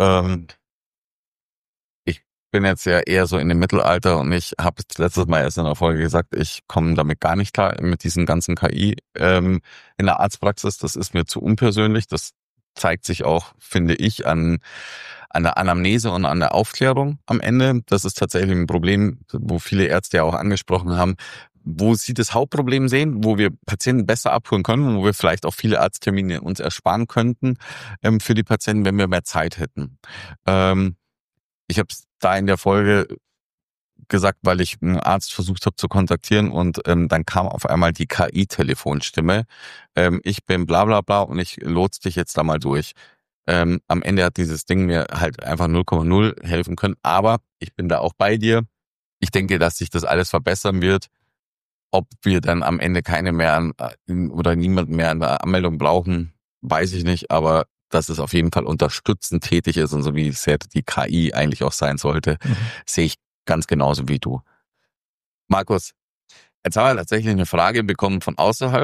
Ich bin jetzt ja eher so in dem Mittelalter und ich habe letztes Mal erst in der Folge gesagt, ich komme damit gar nicht klar mit diesen ganzen KI in der Arztpraxis. Das ist mir zu unpersönlich. Das zeigt sich auch, finde ich, an der Anamnese und an der Aufklärung am Ende. Das ist tatsächlich ein Problem, wo viele Ärzte ja auch angesprochen haben, wo sie das Hauptproblem sehen, wo wir Patienten besser abholen können, wo wir vielleicht auch viele Arzttermine uns ersparen könnten für die Patienten, wenn wir mehr Zeit hätten. Ich habe es da in der Folge gesagt, weil ich einen Arzt versucht habe zu kontaktieren und dann kam auf einmal die KI-Telefonstimme. Ich bin bla bla bla und ich lotse dich jetzt da mal durch. Am Ende hat dieses Ding mir halt einfach 0,0 helfen können, aber ich bin da auch bei dir. Ich denke, dass sich das alles verbessern wird. Ob wir dann am Ende keine mehr oder niemand mehr an der Anmeldung brauchen, weiß ich nicht, aber dass es auf jeden Fall unterstützend tätig ist und so wie es die KI eigentlich auch sein sollte, sehe ich ganz genauso wie du. Markus, jetzt haben wir tatsächlich eine Frage bekommen von außerhalb.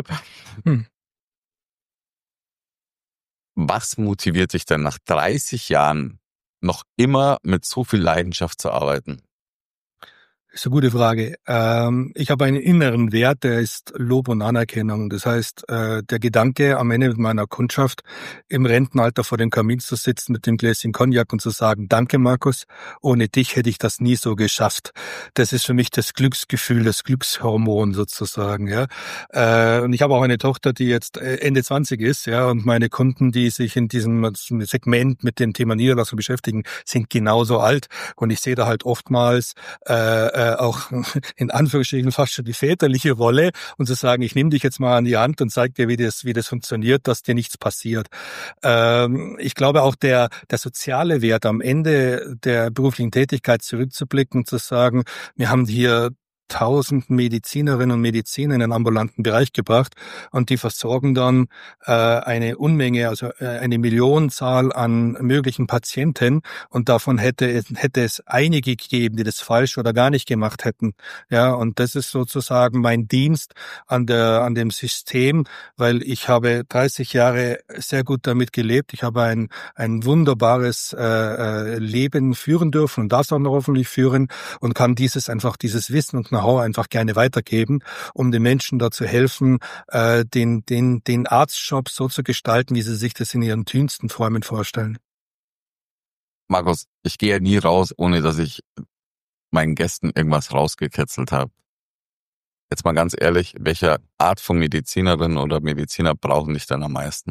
Was motiviert dich denn nach 30 Jahren noch immer mit so viel Leidenschaft zu arbeiten? Das ist eine gute Frage. Ich habe einen inneren Wert, der ist Lob und Anerkennung. Das heißt, der Gedanke, am Ende mit meiner Kundschaft im Rentenalter vor dem Kamin zu sitzen mit dem Gläschen Cognac und zu sagen, danke Markus, ohne dich hätte ich das nie so geschafft. Das ist für mich das Glücksgefühl, das Glückshormon sozusagen. Ja. Und ich habe auch eine Tochter, die jetzt Ende 20 ist, ja, und meine Kunden, die sich in diesem Segment mit dem Thema Niederlassung beschäftigen, sind genauso alt. Und ich sehe da halt oftmals auch in Anführungsstrichen fast schon die väterliche Rolle und zu sagen, ich nehme dich jetzt mal an die Hand und zeige dir, wie das funktioniert, dass dir nichts passiert. Ich glaube auch der soziale Wert am Ende der beruflichen Tätigkeit zurückzublicken und zu sagen, wir haben hier 1000 Medizinerinnen und Mediziner in den ambulanten Bereich gebracht und die versorgen dann eine Unmenge, also eine Millionenzahl an möglichen Patienten und davon hätte es einige gegeben, die das falsch oder gar nicht gemacht hätten. Ja, und das ist sozusagen mein Dienst an dem System, weil ich habe 30 Jahre sehr gut damit gelebt. Ich habe ein wunderbares Leben führen dürfen und das auch noch hoffentlich führen und kann dieses Wissen und Know-how einfach gerne weitergeben, um den Menschen dazu helfen, den Arztjob so zu gestalten, wie sie sich das in ihren kühnsten Formen vorstellen. Markus, ich gehe ja nie raus, ohne dass ich meinen Gästen irgendwas rausgekitzelt habe. Jetzt mal ganz ehrlich, welche Art von Medizinerin oder Mediziner brauchen dich denn am meisten?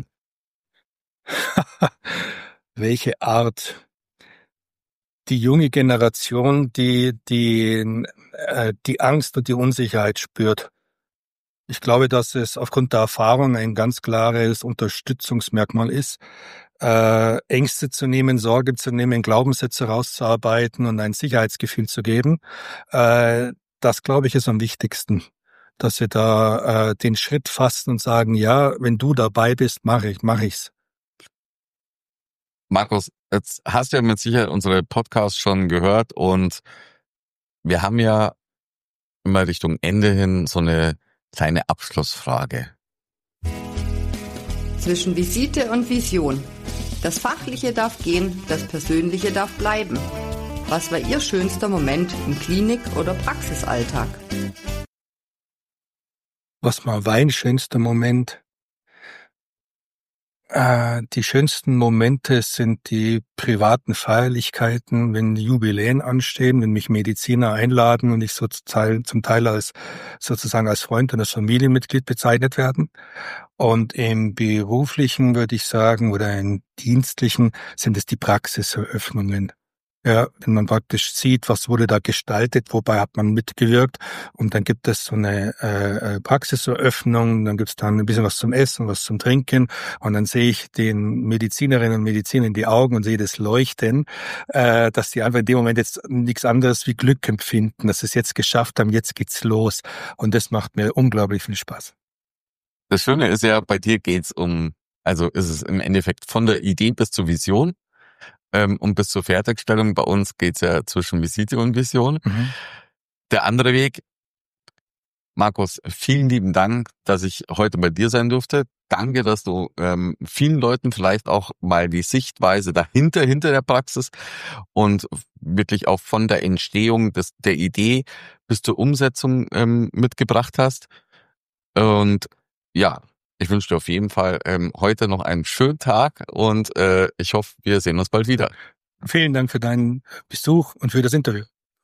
Welche Art? Die junge Generation, die Angst und die Unsicherheit spürt. Ich glaube, dass es aufgrund der Erfahrung ein ganz klares Unterstützungsmerkmal ist, Ängste zu nehmen, Sorge zu nehmen, Glaubenssätze rauszuarbeiten und ein Sicherheitsgefühl zu geben. Das, glaube ich, ist am wichtigsten, dass wir da den Schritt fassen und sagen, ja, wenn du dabei bist, mach ich's. Markus, jetzt hast du ja mit Sicherheit unsere Podcasts schon gehört und wir haben ja immer Richtung Ende hin so eine kleine Abschlussfrage. Zwischen Visite und Vision. Das Fachliche darf gehen, das Persönliche darf bleiben. Was war Ihr schönster Moment im Klinik- oder Praxisalltag? Was war mein schönster Moment? Die schönsten Momente sind die privaten Feierlichkeiten, wenn Jubiläen anstehen, wenn mich Mediziner einladen und ich so zum Teil als Freund und als Familienmitglied bezeichnet werden. Und im beruflichen würde ich sagen, oder im dienstlichen sind es die Praxiseröffnungen. Ja, wenn man praktisch sieht, was wurde da gestaltet, wobei hat man mitgewirkt, und dann gibt es so eine Praxiseröffnung, dann gibt es dann ein bisschen was zum Essen, was zum Trinken, und dann sehe ich den Medizinerinnen und Medizinern in die Augen und sehe das Leuchten, dass die einfach in dem Moment jetzt nichts anderes wie Glück empfinden, dass sie es jetzt geschafft haben, jetzt geht's los, und das macht mir unglaublich viel Spaß. Das Schöne ist ja, bei dir geht's also ist es im Endeffekt von der Idee bis zur Vision. Und bis zur Fertigstellung. Bei uns geht's ja zwischen Visite und Vision. Mhm. Der andere Weg, Markus, vielen lieben Dank, dass ich heute bei dir sein durfte. Danke, dass du vielen Leuten vielleicht auch mal die Sichtweise hinter der Praxis und wirklich auch von der Entstehung der Idee bis zur Umsetzung mitgebracht hast. Und ja, ich wünsche dir auf jeden Fall heute noch einen schönen Tag, und ich hoffe, wir sehen uns bald wieder. Vielen Dank für deinen Besuch und für das Interview.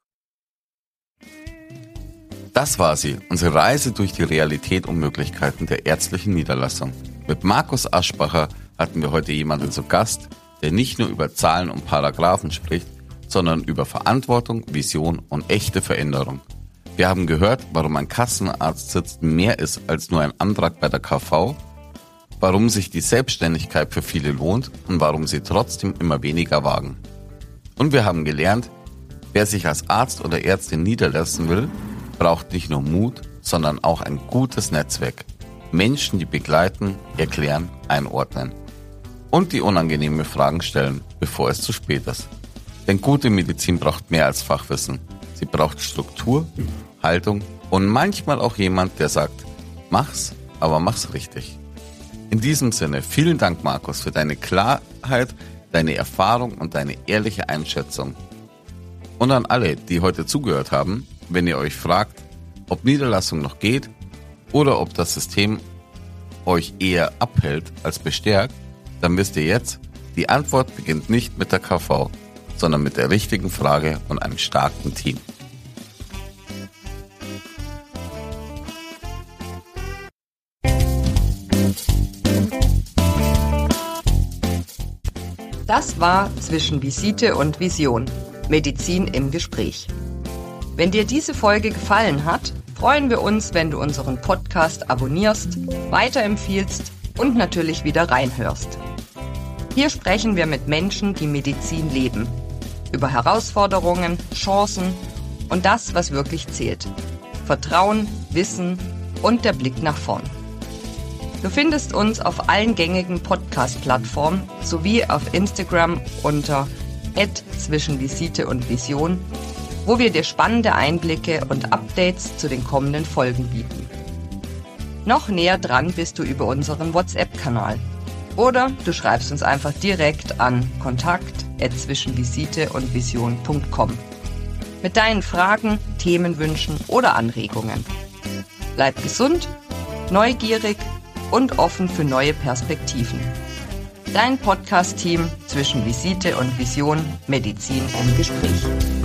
Das war sie, unsere Reise durch die Realität und Möglichkeiten der ärztlichen Niederlassung. Mit Markus Aschbacher hatten wir heute jemanden zu Gast, der nicht nur über Zahlen und Paragraphen spricht, sondern über Verantwortung, Vision und echte Veränderung. Wir haben gehört, warum ein Kassenarztsitz mehr ist als nur ein Antrag bei der KV, warum sich die Selbstständigkeit für viele lohnt und warum sie trotzdem immer weniger wagen. Und wir haben gelernt, wer sich als Arzt oder Ärztin niederlassen will, braucht nicht nur Mut, sondern auch ein gutes Netzwerk. Menschen, die begleiten, erklären, einordnen. Und die unangenehme Fragen stellen, bevor es zu spät ist. Denn gute Medizin braucht mehr als Fachwissen. Sie braucht Struktur, Haltung und manchmal auch jemand, der sagt, mach's, aber mach's richtig. In diesem Sinne, vielen Dank, Markus, für deine Klarheit, deine Erfahrung und deine ehrliche Einschätzung. Und an alle, die heute zugehört haben, wenn ihr euch fragt, ob Niederlassung noch geht oder ob das System euch eher abhält als bestärkt, dann wisst ihr jetzt, die Antwort beginnt nicht mit der KV, sondern mit der richtigen Frage und einem starken Team. Das war Zwischen Visite und Vision. Medizin im Gespräch. Wenn dir diese Folge gefallen hat, freuen wir uns, wenn du unseren Podcast abonnierst, weiterempfiehlst und natürlich wieder reinhörst. Hier sprechen wir mit Menschen, die Medizin leben. Über Herausforderungen, Chancen und das, was wirklich zählt. Vertrauen, Wissen und der Blick nach vorn. Du findest uns auf allen gängigen Podcast-Plattformen sowie auf Instagram unter @zwischenvisite und Vision, wo wir dir spannende Einblicke und Updates zu den kommenden Folgen bieten. Noch näher dran bist du über unseren WhatsApp-Kanal. Oder du schreibst uns einfach direkt an kontakt@zwischenvisiteundvision.com mit deinen Fragen, Themenwünschen oder Anregungen. Bleib gesund, neugierig und offen für neue Perspektiven. Dein Podcast-Team zwischen Visite und Vision, Medizin im Gespräch.